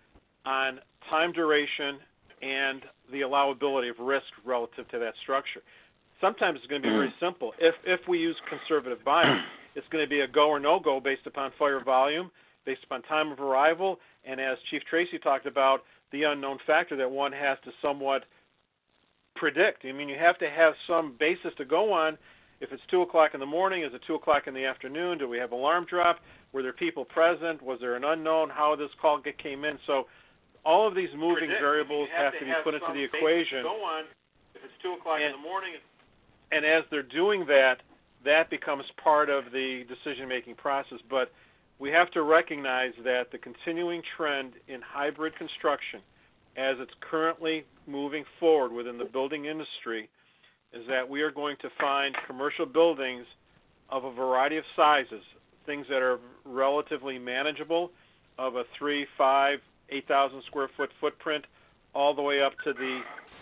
on time duration and the allowability of risk relative to that structure. Sometimes it's going to be very simple. If we use conservative bias, it's going to be a go or no-go based upon fire volume, based upon time of arrival, and as Chief Tracy talked about, the unknown factor that one has to somewhat predict. I mean, you have to have some basis to go on. If it's 2 o'clock in the morning, is it 2 o'clock in the afternoon? Do we have alarm drop? Were there people present? Was there an unknown? How this call came in? So all of these moving variables have to be put into the equation. Go on. If it's 2 o'clock in the morning, and as they're doing that, that becomes part of the decision-making process. But we have to recognize that the continuing trend in hybrid construction, as it's currently moving forward within the building industry, is that we are going to find commercial buildings of a variety of sizes, things that are relatively manageable, of a 3, 5, 8,000 square foot footprint, all the way up to the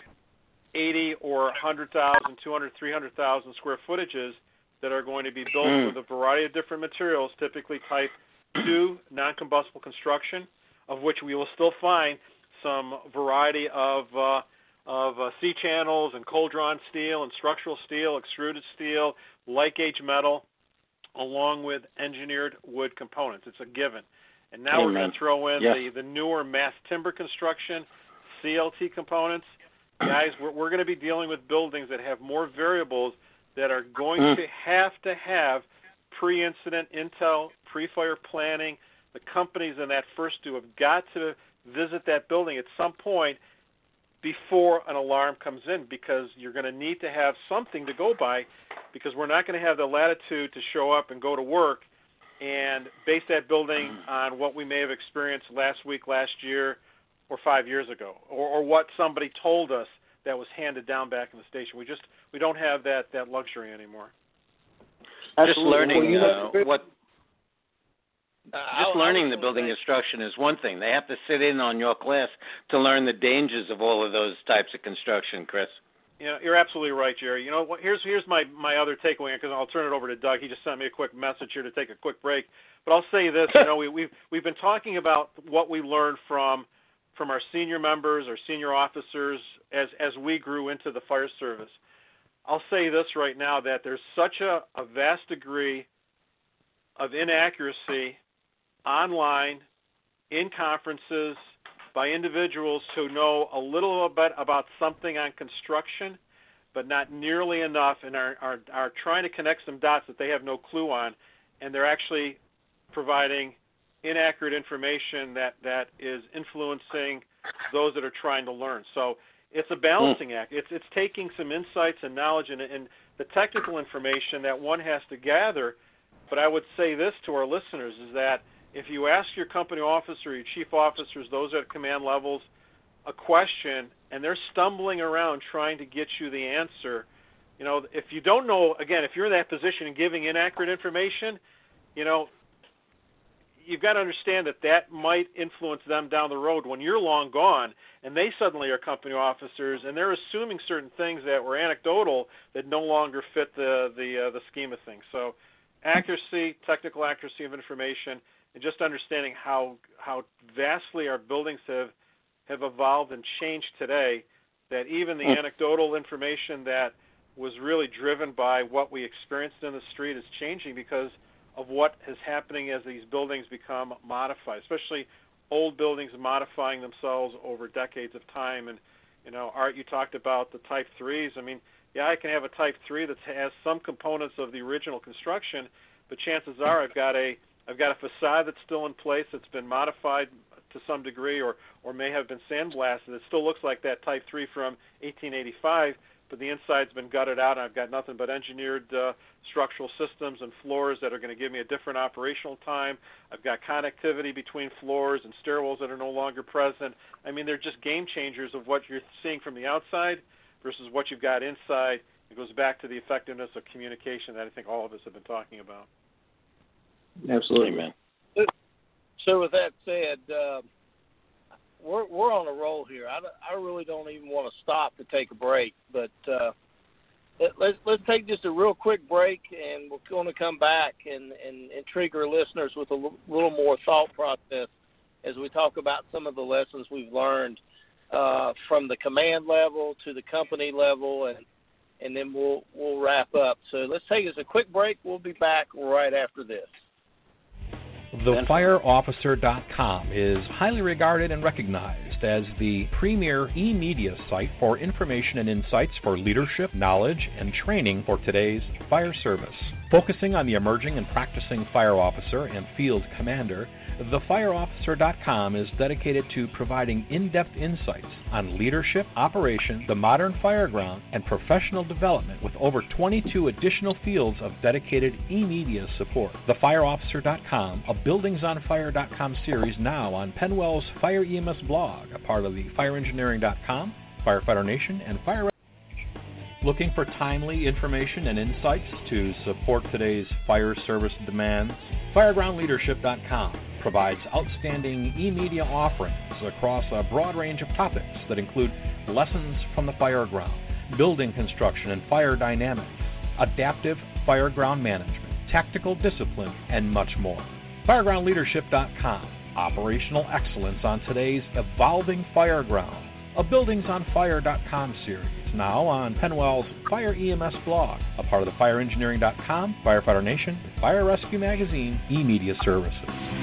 80 or 100,000, 200, 300,000 square footages that are going to be built with a variety of different materials, typically type 2 non-combustible construction, of which we will still find some variety of C-channels and cold-drawn steel and structural steel, extruded steel, light-gauge metal, along with engineered wood components. It's a given. And now we're going to throw in the newer mass timber construction, CLT components. Guys, we're going to be dealing with buildings that have more variables that are going to have pre-incident intel, pre-fire planning. The companies in that first due have got to visit that building at some point before an alarm comes in, because you're going to need to have something to go by, because we're not going to have the latitude to show up and go to work and base that building on what we may have experienced last week, last year, or 5 years ago, or what somebody told us that was handed down back in the station. We don't have that luxury anymore. Just learning learning the building construction is one thing. They have to sit in on your class to learn the dangers of all of those types of construction, Chris. You're absolutely right, Jerry. Here's my other takeaway, because I'll turn it over to Doug. He just sent me a quick message here to take a quick break. But I'll say this: we've been talking about what we learned from our senior members, our senior officers, as we grew into the fire service. I'll say this right now, that there's such a vast degree of inaccuracy online, in conferences, by individuals who know a little bit about something on construction, but not nearly enough, and are trying to connect some dots that they have no clue on, and they're actually providing inaccurate information that is influencing those that are trying to learn. So it's a balancing act. It's taking some insights and knowledge and the technical information that one has to gather. But I would say this to our listeners, is that if you ask your company officer, your chief officers, those at command levels, a question, and they're stumbling around trying to get you the answer, if you don't know, again, if you're in that position and giving inaccurate information, you've got to understand that might influence them down the road when you're long gone, and they suddenly are company officers, and they're assuming certain things that were anecdotal that no longer fit the scheme of things. So accuracy, technical accuracy of information, and just understanding how vastly our buildings have evolved and changed today, that even the anecdotal information that was really driven by what we experienced in the street is changing because of what is happening as these buildings become modified, especially old buildings modifying themselves over decades of time. And, Art, you talked about the Type 3s. I mean, yeah, I can have a Type 3 that has some components of the original construction, but chances are I've got a facade that's still in place that's been modified to some degree or may have been sandblasted. It still looks like that Type 3 from 1885, but the inside's been gutted out, and I've got nothing but engineered structural systems and floors that are going to give me a different operational time. I've got connectivity between floors and stairwells that are no longer present. I mean, they're just game changers of what you're seeing from the outside versus what you've got inside. It goes back to the effectiveness of communication that I think all of us have been talking about. Absolutely, man. So with that said, we're on a roll here. I really don't even want to stop to take a break, but let's take just a real quick break, and we're going to come back and intrigue our listeners with a little more thought process as we talk about some of the lessons we've learned from the command level to the company level, and then we'll wrap up. So let's take us a quick break. We'll be back right after this. TheFireOfficer.com is highly regarded and recognized as the premier e-media site for information and insights for leadership, knowledge, and training for today's fire service. Focusing on the emerging and practicing fire officer and field commander, TheFireOfficer.com is dedicated to providing in-depth insights on leadership, operation, the modern fireground, and professional development with over 22 additional fields of dedicated e-media support. TheFireOfficer.com, a BuildingsOnFire.com series now on Penwell's Fire EMS blog, a part of the FireEngineering.com, Firefighter Nation, and Fire. Looking for timely information and insights to support today's fire service demands? FiregroundLeadership.com provides outstanding e-media offerings across a broad range of topics that include lessons from the fireground, building construction and fire dynamics, adaptive fireground management, tactical discipline, and much more. FiregroundLeadership.com, operational excellence on today's evolving fireground. a BuildingsOnFire.com series, now on Penwell's Fire EMS blog, a part of the FireEngineering.com, Firefighter Nation, Fire Rescue Magazine, eMedia Services.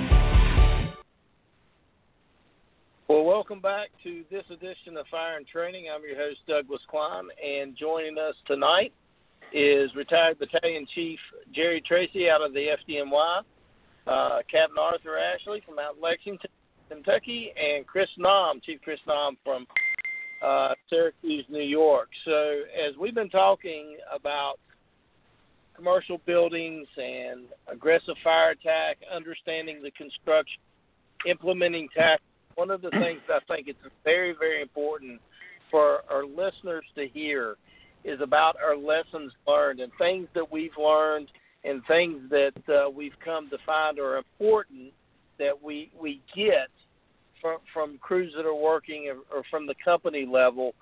Well, welcome back to this edition of Fire and Training. I'm your host, Douglas Klein, and joining us tonight is retired Battalion Chief Jerry Tracy out of the FDNY, Captain Arthur Ashley from out Lexington, Kentucky, and Chief Chris Naum from Syracuse, New York. So as we've been talking about commercial buildings and aggressive fire attack, understanding the construction, implementing tactics, one of the things I think it's very, very important for our listeners to hear is about our lessons learned and things that we've learned and things that we've come to find are important that we get from crews that are working or from the company level,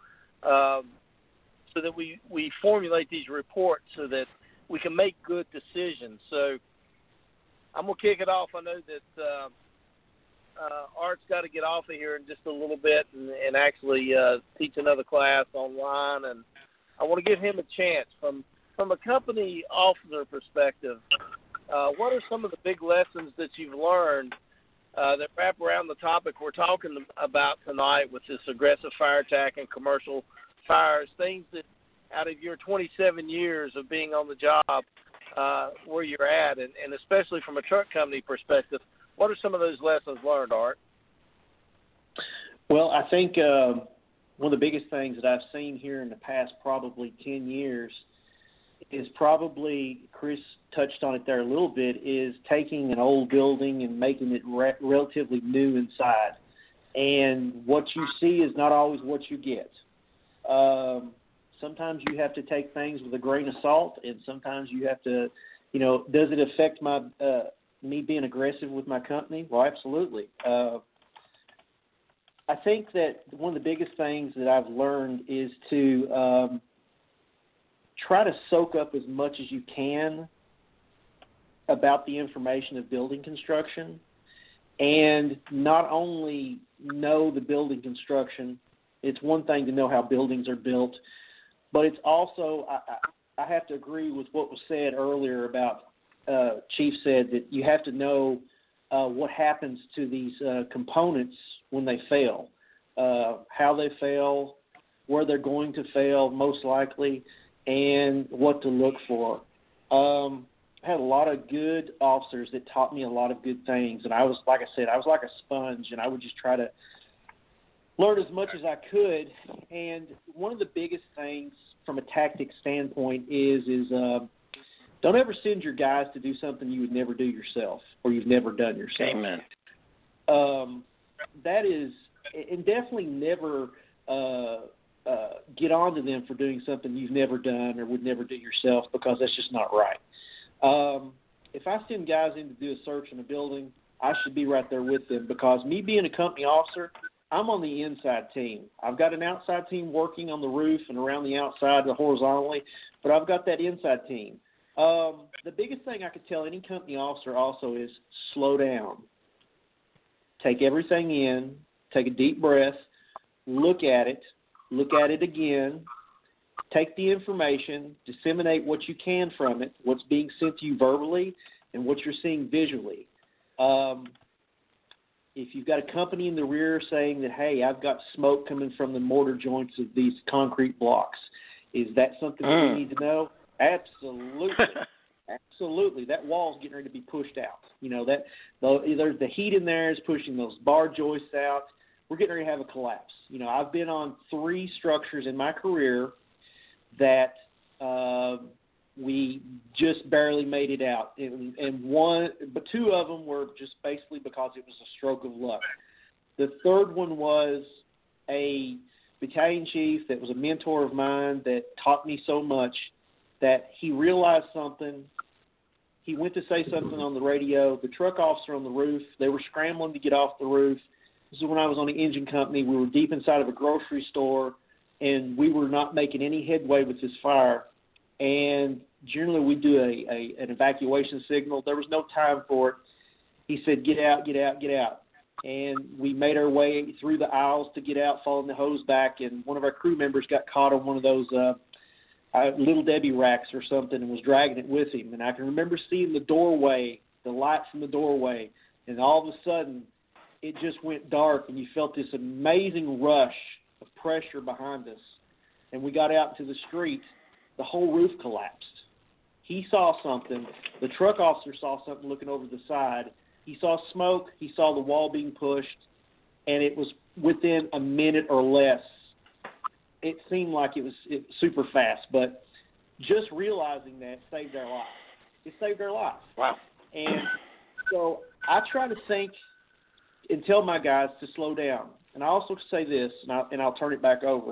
so that we formulate these reports so that we can make good decisions. So I'm going to kick it off. I know that Art's got to get off of here in just a little bit and actually teach another class online, and I want to give him a chance from a company officer perspective. What are some of the big lessons that you've learned that wrap around the topic we're talking about tonight with this aggressive fire attack and commercial fires, things that out of your 27 years of being on the job where you're at, and especially from a truck company perspective, what are some of those lessons learned, Art? Well, I think one of the biggest things that I've seen here in the past probably 10 years is probably, Chris touched on it there a little bit, is taking an old building and making it relatively new inside. And what you see is not always what you get. Sometimes you have to take things with a grain of salt, and sometimes you have to, does it affect my me being aggressive with my company? Well, absolutely. I think that one of the biggest things that I've learned is to try to soak up as much as you can about the information of building construction, and not only know the building construction. It's one thing to know how buildings are built, but it's also, I have to agree with what was said earlier about Chief said that you have to know what happens to these components when they fail, how they fail, where they're going to fail most likely, and what to look for. I had a lot of good officers that taught me a lot of good things, and I was like a sponge, and I would just try to learn as much as I could. And one of the biggest things from a tactics standpoint is don't ever send your guys to do something you would never do yourself or you've never done yourself. Amen. That is, and definitely never get on to them for doing something you've never done or would never do yourself, because that's just not right. If I send guys in to do a search in a building, I should be right there with them, because me being a company officer, I'm on the inside team. I've got an outside team working on the roof and around the outside horizontally, but I've got that inside team. The biggest thing I could tell any company officer also is slow down. Take everything in, take a deep breath, look at it again, take the information, disseminate what you can from it, what's being sent to you verbally and what you're seeing visually. If you've got a company in the rear saying that, hey, I've got smoke coming from the mortar joints of these concrete blocks, is that something that we need to know? Absolutely. Absolutely. That wall's getting ready to be pushed out. There's the heat in there is pushing those bar joists out. We're getting ready to have a collapse. I've been on 3 structures in my career that we just barely made it out. But 2 of them were just basically because it was a stroke of luck. The third one was a battalion chief that was a mentor of mine that taught me so much that he realized something. He went to say something on the radio. The truck officer on the roof, they were scrambling to get off the roof. This is when I was on the engine company. We were deep inside of a grocery store, and we were not making any headway with this fire. And generally we do an evacuation signal. There was no time for it. He said, get out, get out, get out. and we made our way through the aisles to get out, following the hose back, and one of our crew members got caught on one of those Little Debbie racks or something and was dragging it with him. And I can remember seeing the doorway, the light from the doorway, and all of a sudden it just went dark, and you felt this amazing rush of pressure behind us. And we got out into the street. The whole roof collapsed. He saw something. The truck officer saw something looking over the side. He saw smoke. He saw the wall being pushed, and it was within a minute or less. It seemed like it was super fast, but just realizing that saved our life. It saved our life. Wow. And so I try to think and tell my guys to slow down. And I also say this, and I'll turn it back over.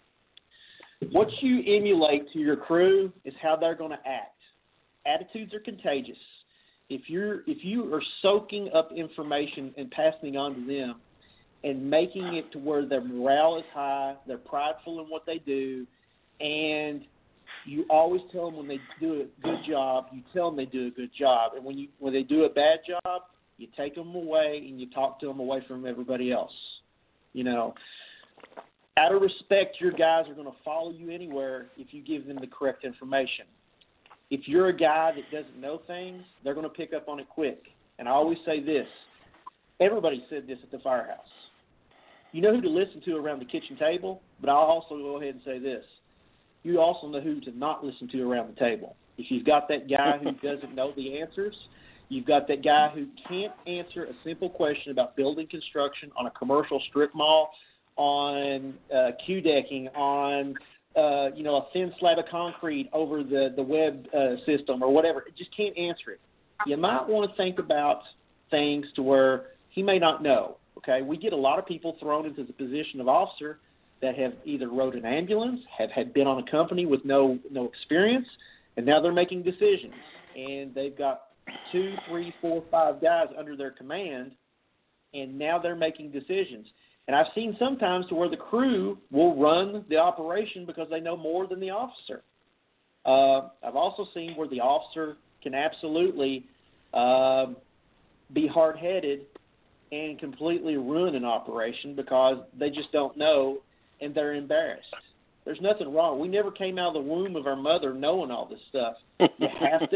What you emulate to your crew is how they're going to act. Attitudes are contagious. If you are soaking up information and passing it on to them and making it to where their morale is high, they're prideful in what they do, and you always tell them when they do a good job, you tell them they do a good job. And when they do a bad job, you take them away and you talk to them away from everybody else. You know, out of respect, your guys are going to follow you anywhere if you give them the correct information. If you're a guy that doesn't know things, they're going to pick up on it quick. And I always say this. Everybody said this at the firehouse. You know who to listen to around the kitchen table, but I'll also go ahead and say this. You also know who to not listen to around the table. If you've got that guy who doesn't know the answers, you've got that guy who can't answer a simple question about building construction on a commercial strip mall, on Q-decking, on a thin slab of concrete over the web system or whatever. It just can't answer it. You might want to think about things to where he may not know. Okay, we get a lot of people thrown into the position of officer that have either rode an ambulance, had been on a company with no experience, and now they're making decisions. And they've got 2, 3, 4, 5 guys under their command, and now they're making decisions. And I've seen sometimes to where the crew will run the operation because they know more than the officer. I've also seen where the officer can absolutely be hard-headed and completely ruin an operation because they just don't know and they're embarrassed. There's nothing wrong. We never came out of the womb of our mother knowing all this stuff. You have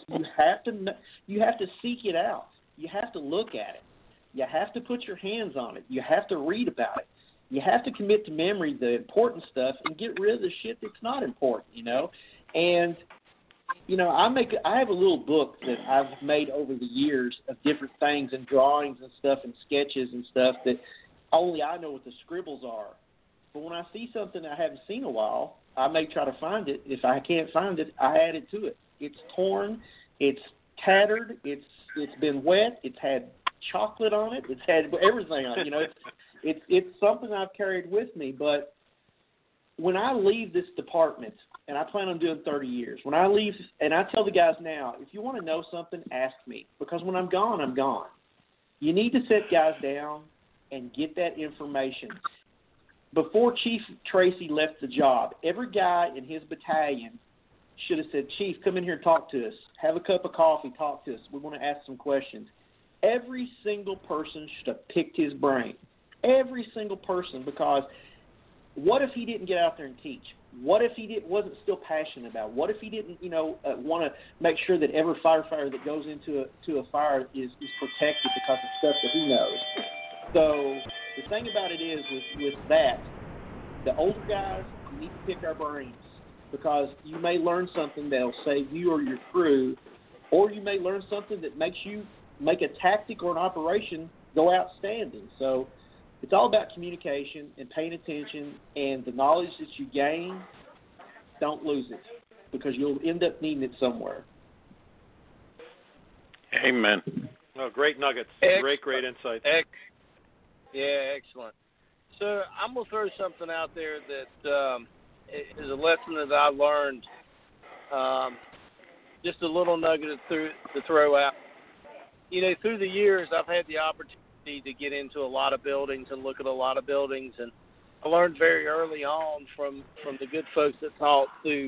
to seek it out. You have to look at it. You have to put your hands on it. You have to read about it. You have to commit to memory the important stuff and get rid of the shit that's not important, you know. And, you know, I have a little book that I've made over the years of different things and drawings and stuff and sketches and stuff that only I know what the scribbles are. But when I see something I haven't seen in a while, I may try to find it. If I can't find it, I add it to it. It's torn. It's tattered. It's been wet. It's had chocolate on it. It's had everything on it. You know, it's something I've carried with me. But when I leave this department, and I plan on doing 30 years, when I leave, and I tell the guys now, if you want to know something, ask me. Because when I'm gone, I'm gone. You need to sit guys down and get that information. Before Chief Tracy left the job, every guy in his battalion should have said, Chief, come in here and talk to us. Have a cup of coffee, talk to us. We want to ask some questions. Every single person should have picked his brain. Every single person, because what if he didn't get out there and teach? What if he wasn't still passionate about it? What if he didn't, want to make sure that every firefighter that goes into a fire is protected because of stuff that he knows? So the thing about it is with that, the older guys, you need to pick our brains because you may learn something that'll save you or your crew, or you may learn something that makes you make a tactic or an operation go outstanding. So it's all about communication and paying attention, and the knowledge that you gain, don't lose it because you'll end up needing it somewhere. Amen. Oh, great nuggets. Great insights. Yeah, excellent. So I'm going to throw something out there that is a lesson that I learned, just a little nugget to throw out. You know, through the years, I've had the opportunity to get into a lot of buildings and look at a lot of buildings, and I learned very early on from the good folks that taught through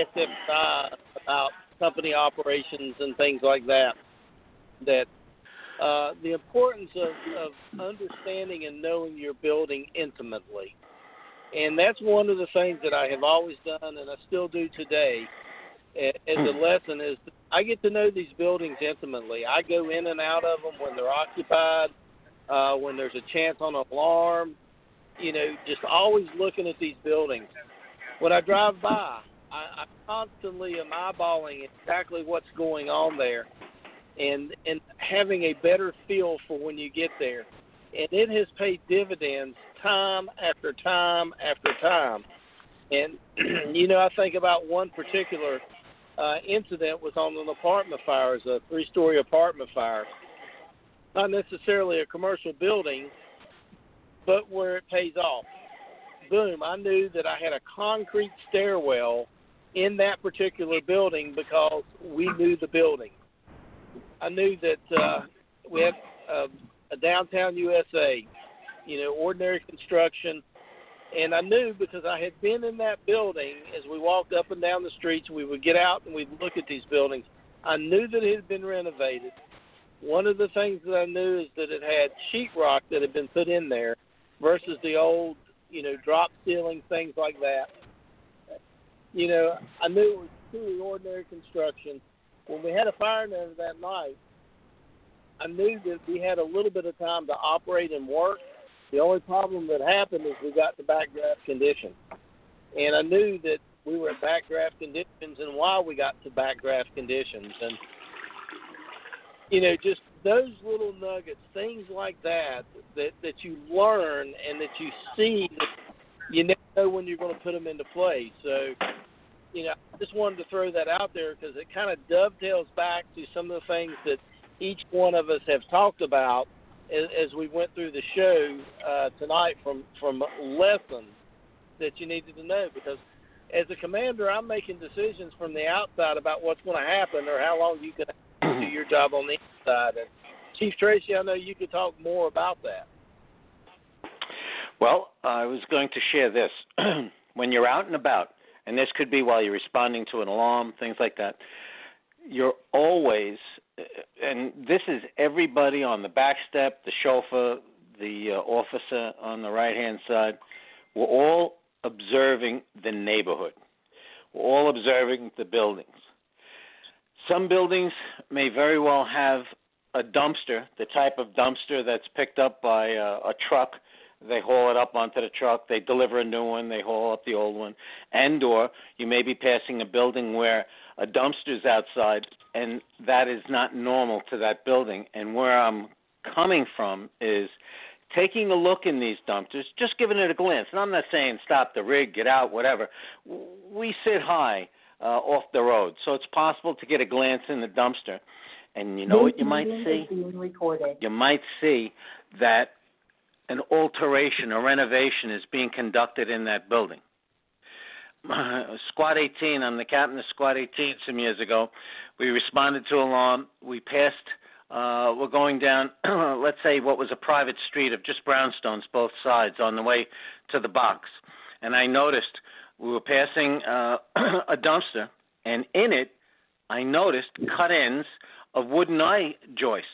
ISFI about company operations and things like that the importance of understanding and knowing your building intimately. And that's one of the things that I have always done, and I still do today as a lesson, is I get to know these buildings intimately. I go in and out of them when they're occupied, when there's a chance on an alarm, just always looking at these buildings. When I drive by, I constantly am eyeballing exactly what's going on there and having a better feel for when you get there. And it has paid dividends time after time after time. And, I think about one particular incident was on an apartment fire. It was a 3-story apartment fire. Not necessarily a commercial building, but where it pays off. Boom, I knew that I had a concrete stairwell in that particular building because we knew the building. I knew that we had a downtown USA, ordinary construction. And I knew because I had been in that building as we walked up and down the streets, we would get out and we'd look at these buildings. I knew that it had been renovated. One of the things that I knew is that it had sheetrock that had been put in there versus the old, drop ceiling, things like that. I knew it was truly ordinary construction. When we had a fire there that night, I knew that we had a little bit of time to operate and work. The only problem that happened is we got to backdraft conditions. And I knew that we were at backdraft conditions and why we got to backdraft conditions. And, just those little nuggets, things like that you learn and that you see, you never know when you're going to put them into play. So, I just wanted to throw that out there because it kind of dovetails back to some of the things that each one of us have talked about as we went through the show tonight from lessons that you needed to know. Because as a commander, I'm making decisions from the outside about what's going to happen or how long you can do your job on the inside. And Chief Tracy, I know you could talk more about that. Well, I was going to share this. When you're out and about, and this could be while you're responding to an alarm, things like that, you're always, and this is everybody on the back step, the chauffeur, the officer on the right-hand side, we're all observing the neighborhood. We're all observing the buildings. Some buildings may very well have a dumpster, the type of dumpster that's picked up by a truck. They haul it up onto the truck. They deliver a new one. They haul up the old one. And or you may be passing a building where a dumpster's outside, and that is not normal to that building. And where I'm coming from is taking a look in these dumpsters, just giving it a glance. And I'm not saying stop the rig, get out, whatever. We sit high off the road, so it's possible to get a glance in the dumpster. And you know what you might see? You might see that an alteration, a renovation is being conducted in that building. Squad 18, I'm the captain of Squad 18 some years ago. We responded to alarm. We passed, we're going down, let's say what was a private street of just brownstones, both sides, on the way to the box. And I noticed we were passing a dumpster, and in it I noticed cut ends of wood eye joists.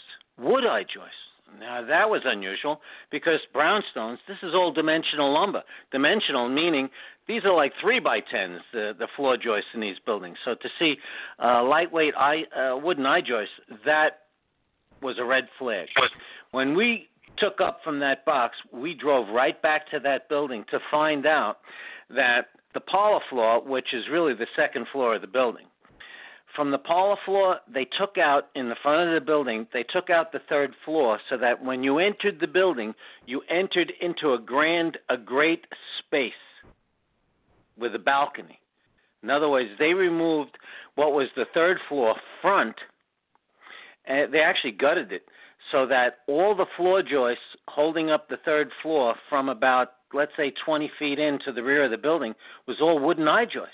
Now, that was unusual because brownstones, this is all dimensional lumber. Dimensional meaning these are like 3x10s, the floor joists in these buildings. So to see lightweight wooden eye joists, that was a red flag. When we took up from that box, we drove right back to that building to find out that the parlor floor, which is really the second floor of the building, from the parlor floor, they took out, in the front of the building, they took out the third floor so that when you entered the building, you entered into a great space with a balcony. In other words, they removed what was the third floor front, and they actually gutted it so that all the floor joists holding up the third floor from about, let's say, 20 feet into the rear of the building was all wooden eye joists.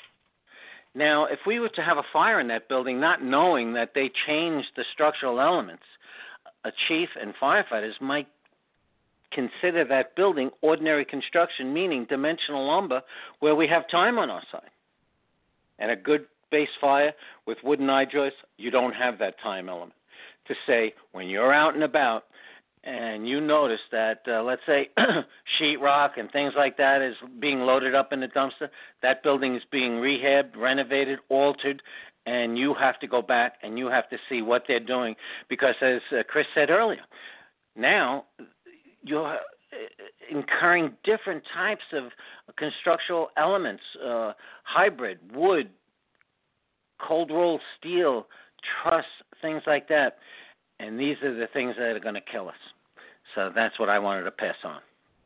Now, if we were to have a fire in that building, not knowing that they changed the structural elements, a chief and firefighters might consider that building ordinary construction, meaning dimensional lumber, where we have time on our side. And a good base fire with wooden eye joists, you don't have that time element. to say when you're out and about and you notice that, let's say, sheetrock and things like that is being loaded up in the dumpster, that building is being rehabbed, renovated, altered, and you have to go back and you have to see what they're doing. Because as Chris said earlier, now you're incurring different types of constructional elements, hybrid, wood, cold rolled steel, truss, things like that. And these are the things that are going to kill us. So that's what I wanted to pass on.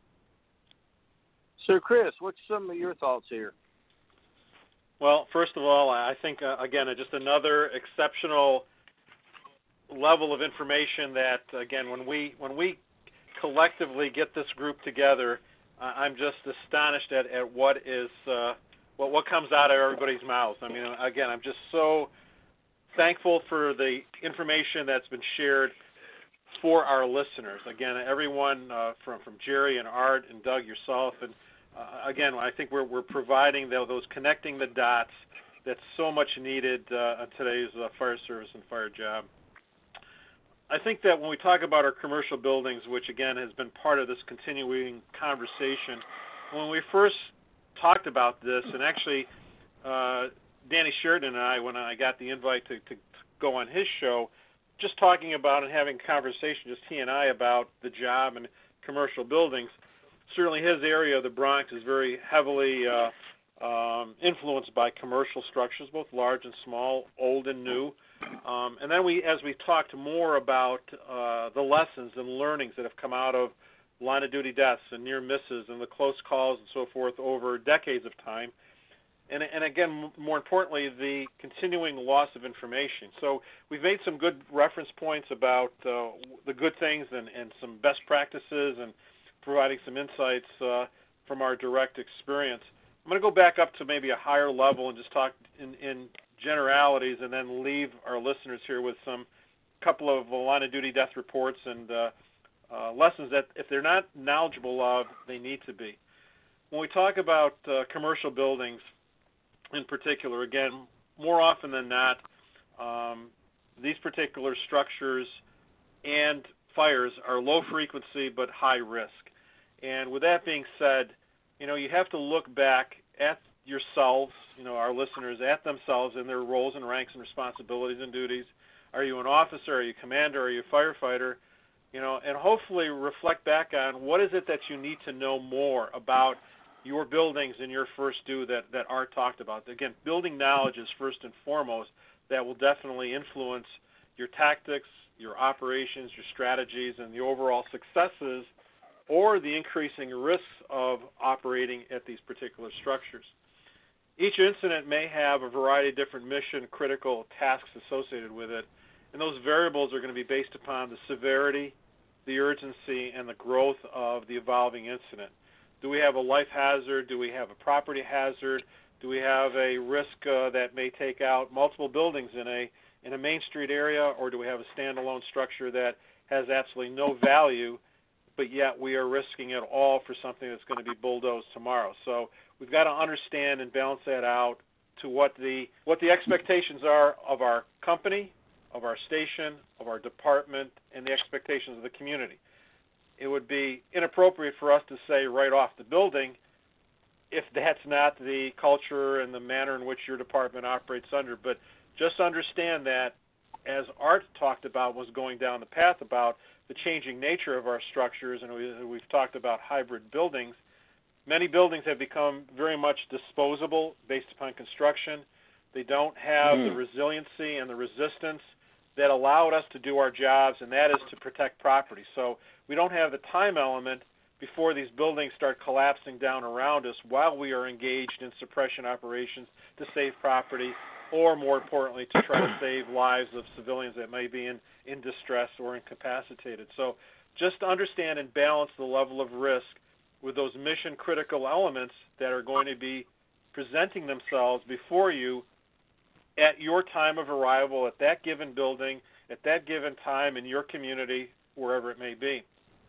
So, Chris, what's some of your thoughts here? Well, first of all, I think, again, just another exceptional level of information that, again, when we collectively get this group together, I'm just astonished at what is what comes out of everybody's mouths. I mean, again, I'm just so thankful for the information that's been shared for our listeners. Again, everyone from Jerry and Art and Doug, yourself, and again, I think we're providing those connecting the dots that's so much needed on today's fire service and fire job. I think that when we talk about our commercial buildings, which again has been part of this continuing conversation, when we first talked about this, and actually Danny Sheridan and I, when I got the invite to go on his show, just talking about and having a conversation, just he and I, about the job and commercial buildings, certainly his area of the Bronx is very heavily influenced by commercial structures, both large and small, old and new. And then as we talked more about the lessons and learnings that have come out of line of duty deaths and near misses and the close calls and so forth over decades of time, and again, more importantly, the continuing loss of information. So we've made some good reference points about the good things and some best practices and providing some insights from our direct experience. I'm going to go back up to maybe a higher level and just talk in generalities, and then leave our listeners here with some couple of line of duty death reports and lessons that if they're not knowledgeable of, they need to be. When we talk about commercial buildings in particular, again, more often than not, these particular structures and fires are low frequency but high risk. And with that being said, you have to look back at yourselves, our listeners, at themselves in their roles and ranks and responsibilities and duties. Are you an officer? Are you a commander? Are you a firefighter? And hopefully reflect back on what is it that you need to know more about your buildings in your first due that Art talked about. Again, building knowledge is first and foremost. That will definitely influence your tactics, your operations, your strategies, and the overall successes or the increasing risks of operating at these particular structures. Each incident may have a variety of different mission-critical tasks associated with it, and those variables are going to be based upon the severity, the urgency, and the growth of the evolving incident. Do we have a life hazard? Do we have a property hazard? Do we have a risk that may take out multiple buildings in a Main Street area, or do we have a standalone structure that has absolutely no value, but yet we are risking it all for something that's going to be bulldozed tomorrow? So we've got to understand and balance that out to what the expectations are of our company, of our station, of our department, and the expectations of the community. It would be inappropriate for us to say right off the building if that's not the culture and the manner in which your department operates under. But just understand that, as Art talked about, was going down the path about the changing nature of our structures, and we've talked about hybrid buildings. Many buildings have become very much disposable based upon construction. They don't have the resiliency and the resistance that allowed us to do our jobs, and that is to protect property. So we don't have the time element before these buildings start collapsing down around us while we are engaged in suppression operations to save property, or more importantly, to try to save lives of civilians that may be in distress or incapacitated. So just understand and balance the level of risk with those mission-critical elements that are going to be presenting themselves before you at your time of arrival, at that given building, at that given time in your community, wherever it may be.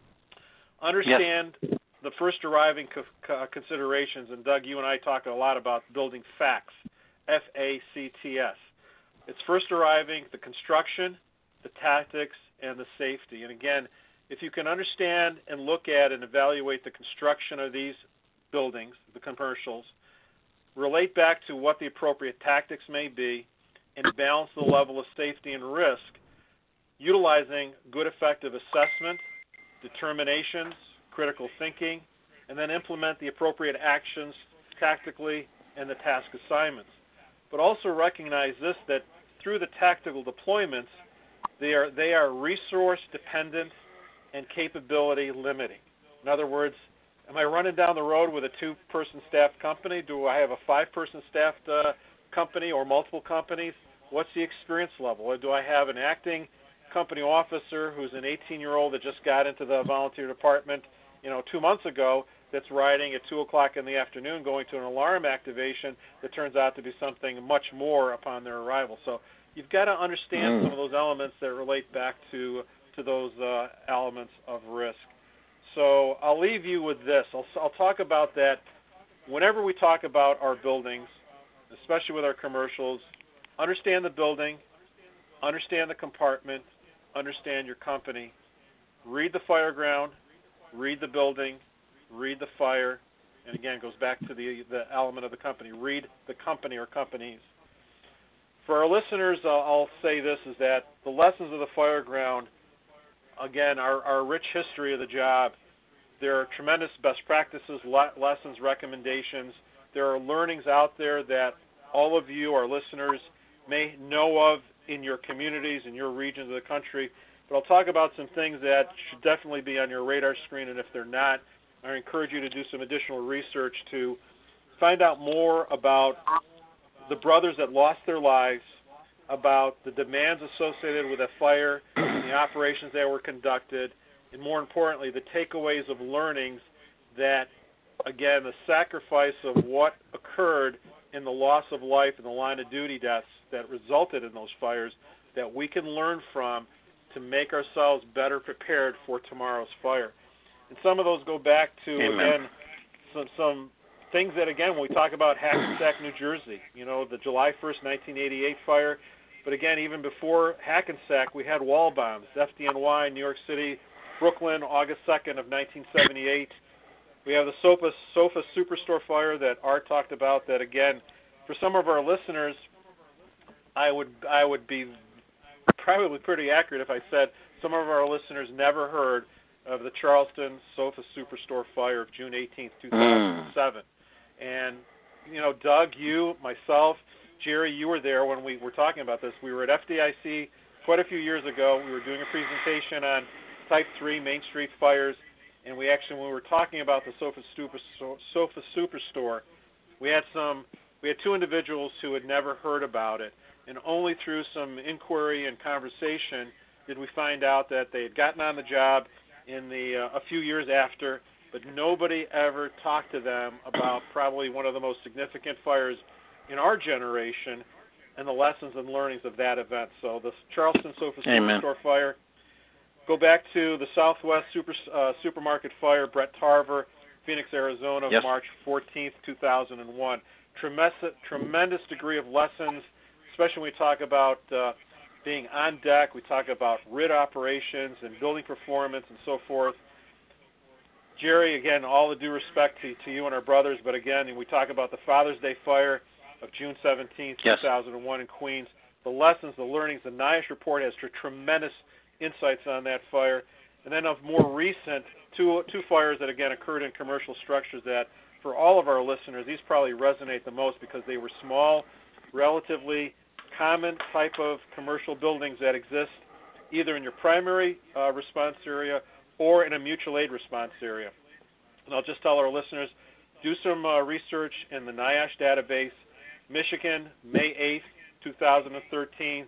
Understand the first arriving considerations, and Doug, you and I talk a lot about building FACTS, F-A-C-T-S. It's first arriving, the construction, the tactics, and the safety. And again, if you can understand and look at and evaluate the construction of these buildings, the commercials, relate back to what the appropriate tactics may be, and balance the level of safety and risk, utilizing good effective assessment, determinations, critical thinking, and then implement the appropriate actions tactically and the task assignments. But also recognize this, that through the tactical deployments, they are resource dependent and capability limiting. In other words, am I running down the road with a 2-person staffed company? Do I have a 5-person staffed company or multiple companies? What's the experience level? Or do I have an acting company officer who's an 18-year-old that just got into the volunteer department, 2 months ago, that's riding at 2 o'clock in the afternoon going to an alarm activation that turns out to be something much more upon their arrival? So you've got to understand some of those elements that relate back to those elements of risk. So I'll leave you with this. I'll talk about that whenever we talk about our buildings, especially with our commercials. Understand the building, understand the compartment, understand your company. Read the fire ground, read the building, read the fire, and again, it goes back to the element of the company. Read the company or companies. For our listeners, I'll say this, is that the lessons of the fire ground, again, our rich history of the job. There are tremendous best practices, lessons, recommendations. There are learnings out there that all of you, our listeners, may know of in your communities, in your regions of the country. But I'll talk about some things that should definitely be on your radar screen, and if they're not, I encourage you to do some additional research to find out more about the brothers that lost their lives, about the demands associated with a fire, and the operations that were conducted, and more importantly, the takeaways of learnings that, again, the sacrifice of what occurred in the loss of life and the line of duty deaths that resulted in those fires, that we can learn from to make ourselves better prepared for tomorrow's fire. And some of those go back to, again, some things that, again, when we talk about Hackensack, New Jersey, the July 1st, 1988 fire, but again, even before Hackensack, we had wall bombs, FDNY, New York City, Brooklyn, August 2nd of 1978. We have the Sofa Superstore fire that Art talked about that, again, for some of our listeners, I would be probably pretty accurate if I said some of our listeners never heard of the Charleston Sofa Superstore fire of June 18th, 2007. And, Doug, you, myself, Jerry, you were there when we were talking about this. We were at FDIC quite a few years ago. We were doing a presentation on Type 3 Main Street fires, and when we were talking about the Sofa Superstore, we had 2 individuals who had never heard about it, and only through some inquiry and conversation did we find out that they had gotten on the job in a few years after, but nobody ever talked to them about probably one of the most significant fires in our generation and the lessons and learnings of that event. So the Charleston Sofa Superstore fire. Go back to the Southwest Supermarket fire, Brett Tarver, Phoenix, Arizona, March 14th, 2001. Tremendous degree of lessons, especially when we talk about being on deck. We talk about RID operations and building performance and so forth. Jerry, again, all the due respect to you and our brothers, but again, we talk about the Father's Day fire of June 17th, 2001 in Queens. The lessons, the learnings, the NIOSH report has tremendous insights on that fire. And then of more recent, two fires that, again, occurred in commercial structures that, for all of our listeners, these probably resonate the most because they were small, relatively common type of commercial buildings that exist either in your primary response area or in a mutual aid response area. And I'll just tell our listeners, do some research in the NIOSH database. Michigan, May 8th, 2013,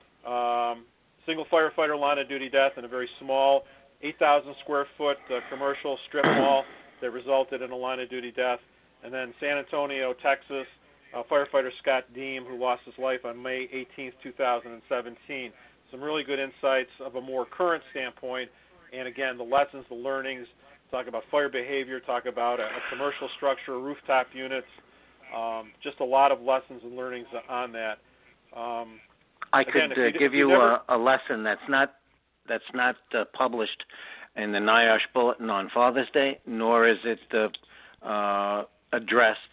single firefighter line of duty death in a very small 8,000 square foot commercial strip mall that resulted in a line of duty death. And then San Antonio, Texas, firefighter Scott Deem, who lost his life on May 18th, 2017. Some really good insights of a more current standpoint. And again, the lessons, the learnings, talk about fire behavior, talk about a commercial structure, rooftop units, just a lot of lessons and learnings on that. I Again, could give you a lesson that's not published in the NIOSH Bulletin on Father's Day, nor is it addressed,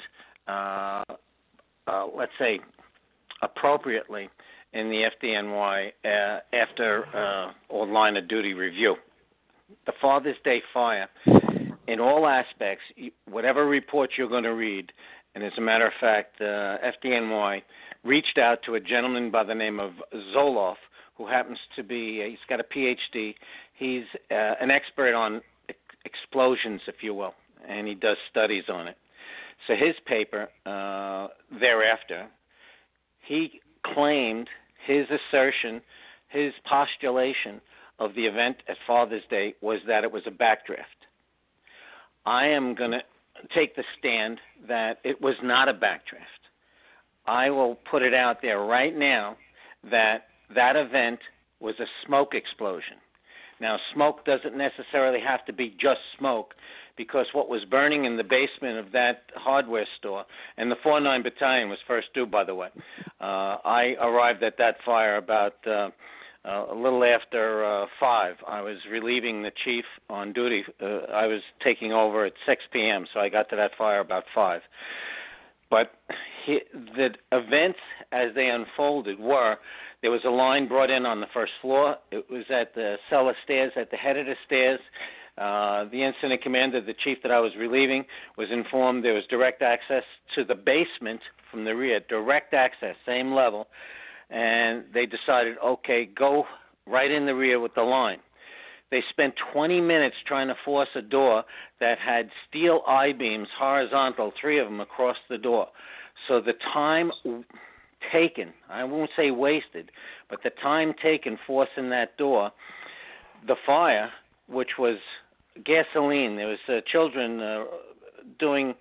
let's say, appropriately in the FDNY after or line of duty review. The Father's Day fire, in all aspects, whatever report you're going to read, and as a matter of fact, FDNY reached out to a gentleman by the name of Zoloff, who happens to be, he's got a PhD. He's an expert on explosions, if you will, and he does studies on it. So his paper, thereafter, he claimed his assertion, his postulation of the event at Father's Day was that it was a backdraft. I am going to take the stand that it was not a backdraft. I will put it out there right now that event was a smoke explosion. Now, smoke doesn't necessarily have to be just smoke, because what was burning in the basement of that hardware store, and the 49 Battalion was first due, by the way. I arrived at that fire about a little after 5. I was relieving the chief on duty. I was taking over at 6 p.m., so I got to that fire about 5. But the events as they unfolded were, there was a line brought in on the first floor. It was at the cellar stairs, at the head of the stairs. The incident commander, the chief that I was relieving, was informed there was direct access to the basement from the rear, direct access, same level. And they decided, okay, go right in the rear with the line. They spent 20 minutes trying to force a door that had steel I-beams, horizontal, 3 of them across the door. So the time taken, I won't say wasted, but the time taken forcing that door, the fire, which was gasoline, there was children doing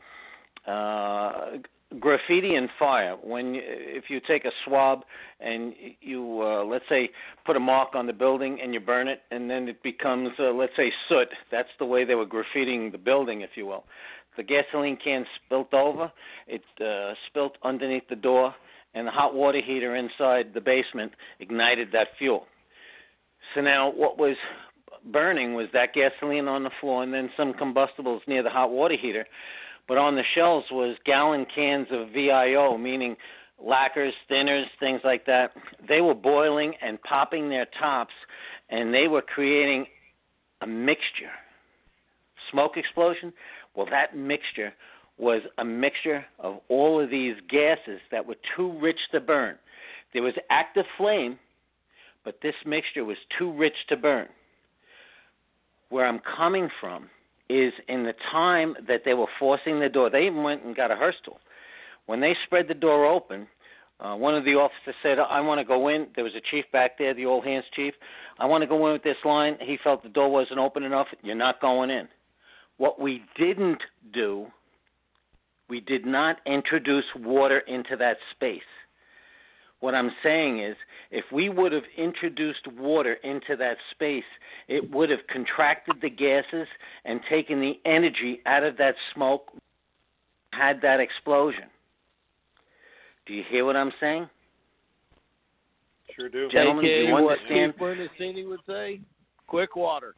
graffiti and fire. If you take a swab and you, let's say, put a mark on the building and you burn it, and then it becomes, let's say, soot. That's the way they were graffitiing the building, if you will. The gasoline can spilt over. It spilt underneath the door, and the hot water heater inside the basement ignited that fuel. So now what was burning was that gasoline on the floor and then some combustibles near the hot water heater. But on the shelves was gallon cans of VIO, meaning lacquers, thinners, things like that. They were boiling and popping their tops, and they were creating a mixture. Smoke explosion? Well, that mixture was a mixture of all of these gases that were too rich to burn. There was active flame, but this mixture was too rich to burn. Where I'm coming from is in the time that they were forcing the door. They even went and got a hearse tool. When they spread the door open, one of the officers said, I want to go in. There was a chief back there, the all hands chief. I want to go in with this line. He felt the door wasn't open enough. You're not going in. What we didn't do, we did not introduce water into that space. What I'm saying is, if we would have introduced water into that space, it would have contracted the gases and taken the energy out of that smoke, had that explosion. Do you hear what I'm saying? Sure do. Gentlemen, do you understand? What Chief Bernasini would say? Quick water.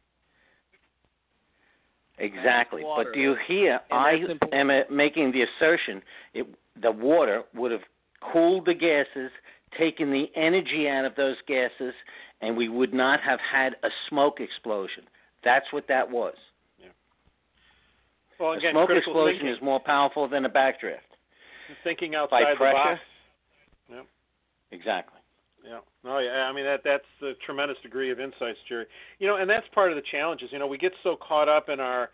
Exactly. But do you hear? I am making the assertion the water would have cooled the gases, taken the energy out of those gases, and we would not have had a smoke explosion. That's what that was. Yeah. Well, again, a smoke explosion thinking is more powerful than a backdraft. Thinking outside the box. Yep. Exactly. Yeah. No, yeah. I mean, that's a tremendous degree of insights, Jerry. You know, and that's part of the challenge is, we get so caught up in our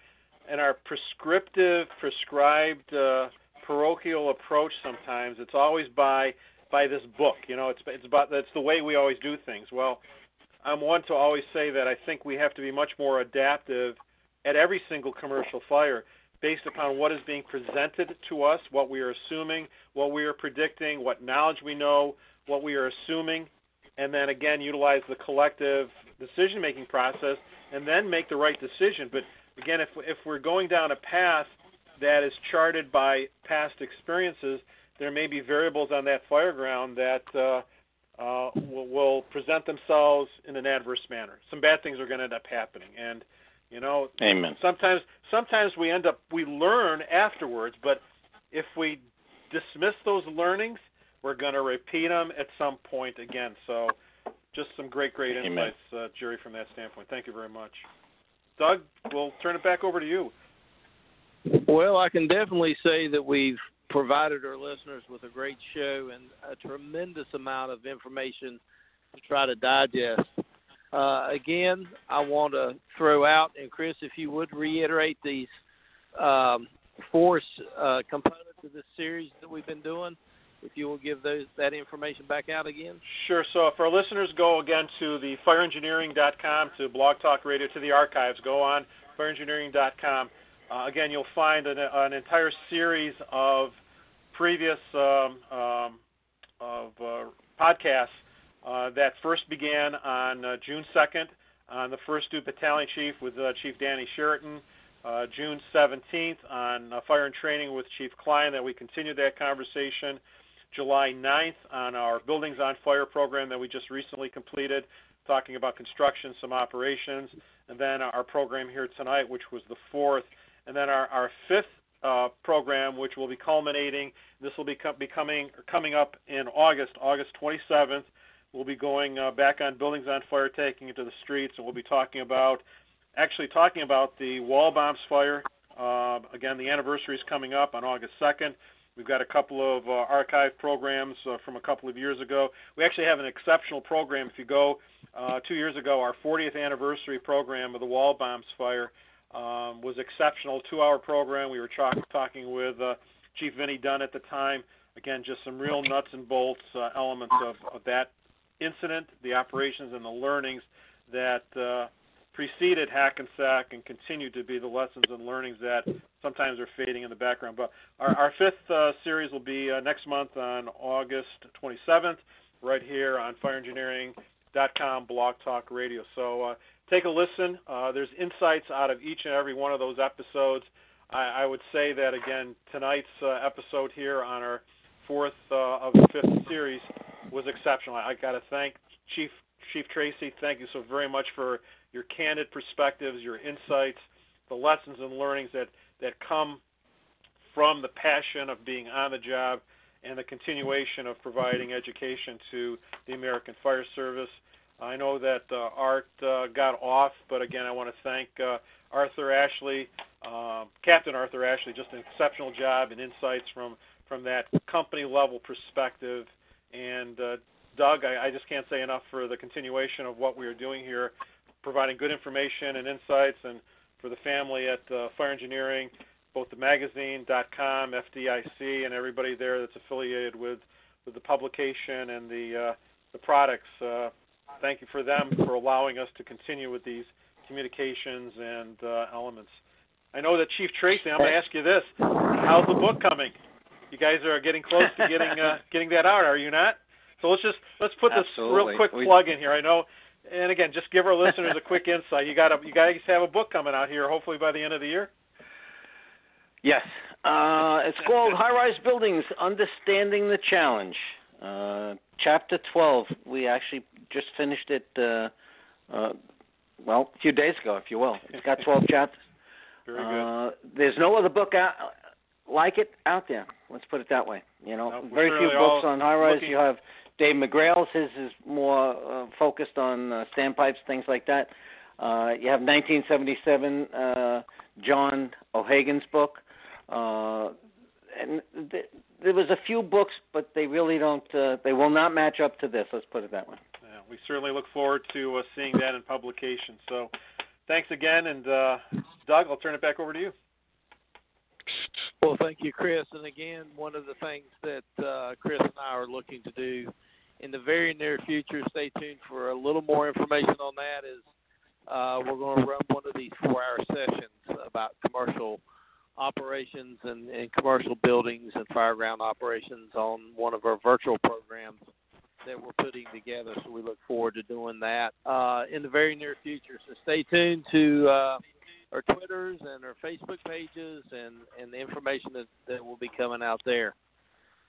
prescribed parochial approach sometimes. It's always by this book. That's the way we always do things. Well, I'm one to always say that I think we have to be much more adaptive at every single commercial fire based upon what is being presented to us, what we are assuming, what we are predicting, what knowledge we know, what we are assuming, and then again utilize the collective decision-making process and then make the right decision. But again, if we're going down a path that is charted by past experiences, there may be variables on that fire ground that will present themselves in an adverse manner. Some bad things are going to end up happening, and Amen. Sometimes we learn afterwards, but if we dismiss those learnings, we're going to repeat them at some point again. So, just some great insights, Jerry, from that standpoint. Thank you very much. Doug, we'll turn it back over to you. Well, I can definitely say that we've provided our listeners with a great show and a tremendous amount of information to try to digest. Again, I want to throw out, and Chris, if you would reiterate these 4 components of this series that we've been doing, if you will give that information back out again. Sure. So if our listeners go again to the fireengineering.com, to Blog Talk Radio, to the archives, go on fireengineering.com. Again, you'll find an entire series of previous podcasts that first began on June 2nd on the 1st Duke Battalion Chief with Chief Danny Sheraton, June 17th on Fire and Training with Chief Klein, that we continued that conversation, July 9th on our Buildings on Fire program that we just recently completed, talking about construction, some operations, and then our program here tonight, which was the 4th. And then our 5th program, which will be culminating, this will be coming up in August 27th. We'll be going back on Buildings on Fire, taking it to the streets, and we'll be talking about the Wall Bombs fire. Again, the anniversary is coming up on August 2nd. We've got a couple of archive programs from a couple of years ago. We actually have an exceptional program. If you go 2 years ago, our 40th anniversary program of the Wall Bombs fire was exceptional, 2-hour program. We were talking with Chief Vinnie Dunn at the time. Again, just some real nuts and bolts elements of that incident, the operations and the learnings that preceded Hackensack and continue to be the lessons and learnings that sometimes are fading in the background. But our 5th series will be next month on August 27th, right here on fireengineering.com, Blog Talk Radio. So take a listen. There's insights out of each and every one of those episodes. I would say that, again, tonight's episode here on our 4th of the 5th series was exceptional. I got to thank Chief Tracy. Thank you so very much for your candid perspectives, your insights, the lessons and learnings that come from the passion of being on the job and the continuation of providing education to the American Fire Service. I know that Art got off, but again, I want to thank Arthur Ashley, Captain Arthur Ashley, just an exceptional job and insights from that company-level perspective. And Doug, I just can't say enough for the continuation of what we are doing here, providing good information and insights, and for the family at Fire Engineering, both the magazine.com, FDIC, and everybody there that's affiliated with the publication and the products. Thank you for them for allowing us to continue with these communications and elements. I know that Chief Tracy, I'm going to ask you this: how's the book coming? You guys are getting close to getting that out, are you not? So let's put this real quick plug in here. I know, and again, just give our listeners a quick insight. You guys have a book coming out here, hopefully by the end of the year. Yes, it's called High Rise Buildings: Understanding the Challenge. Chapter 12. We actually just finished it. A few days ago, if you will. It's got 12 chapters. Very good. There's no other book like it out there. Let's put it that way. Very few books on high rise. You have Dave McGrail's. His is more focused on standpipes, things like that. You have 1977, John O'Hagan's book. And there was a few books, but they really don't. They will not match up to this. Let's put it that way. Yeah, we certainly look forward to seeing that in publication. So, thanks again, and Doug, I'll turn it back over to you. Well, thank you, Chris. And again, one of the things that Chris and I are looking to do in the very near future, stay tuned for a little more information on that, is we're going to run one of these 4-hour sessions about commercial operations and commercial buildings and fireground operations on one of our virtual programs that we're putting together. So we look forward to doing that in the very near future. So stay tuned to our Twitters and our Facebook pages and the information that will be coming out there.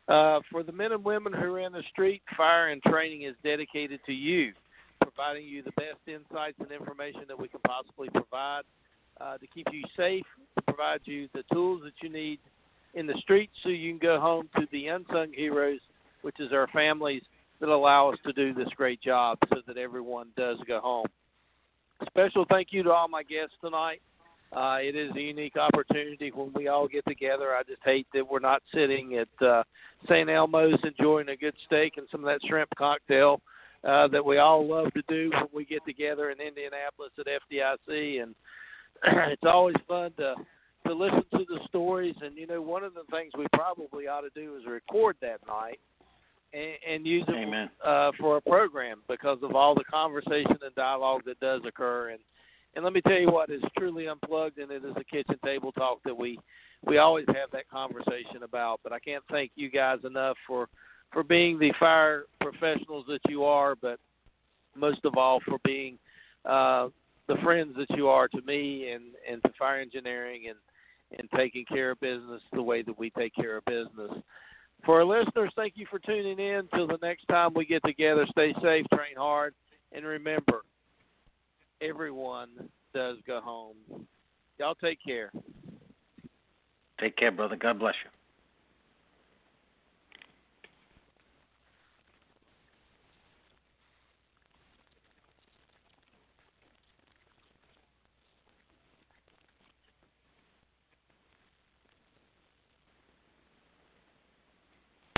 For the men and women who are in the street, Fire and Training is dedicated to you, providing you the best insights and information that we can possibly provide to keep you safe, to provide you the tools that you need in the streets so you can go home to the unsung heroes, which is our families that allow us to do this great job so that everyone does go home. Special thank you to all my guests tonight. It is a unique opportunity when we all get together. I just hate that we're not sitting at St. Elmo's enjoying a good steak and some of that shrimp cocktail that we all love to do when we get together in Indianapolis at FDIC. And it's always fun to listen to the stories. And, you know, one of the things we probably ought to do is record that night and use it for a program because of all the conversation and dialogue that does occur. And let me tell you what, it's truly unplugged, and it is a kitchen table talk that we always have that conversation about. But I can't thank you guys enough for being the fire professionals that you are, but most of all for being the friends that you are to me and to fire engineering and taking care of business the way that we take care of business. For our listeners, thank you for tuning in. Till the next time we get together, stay safe, train hard, and remember, everyone does go home. Y'all take care. Take care, brother. God bless you.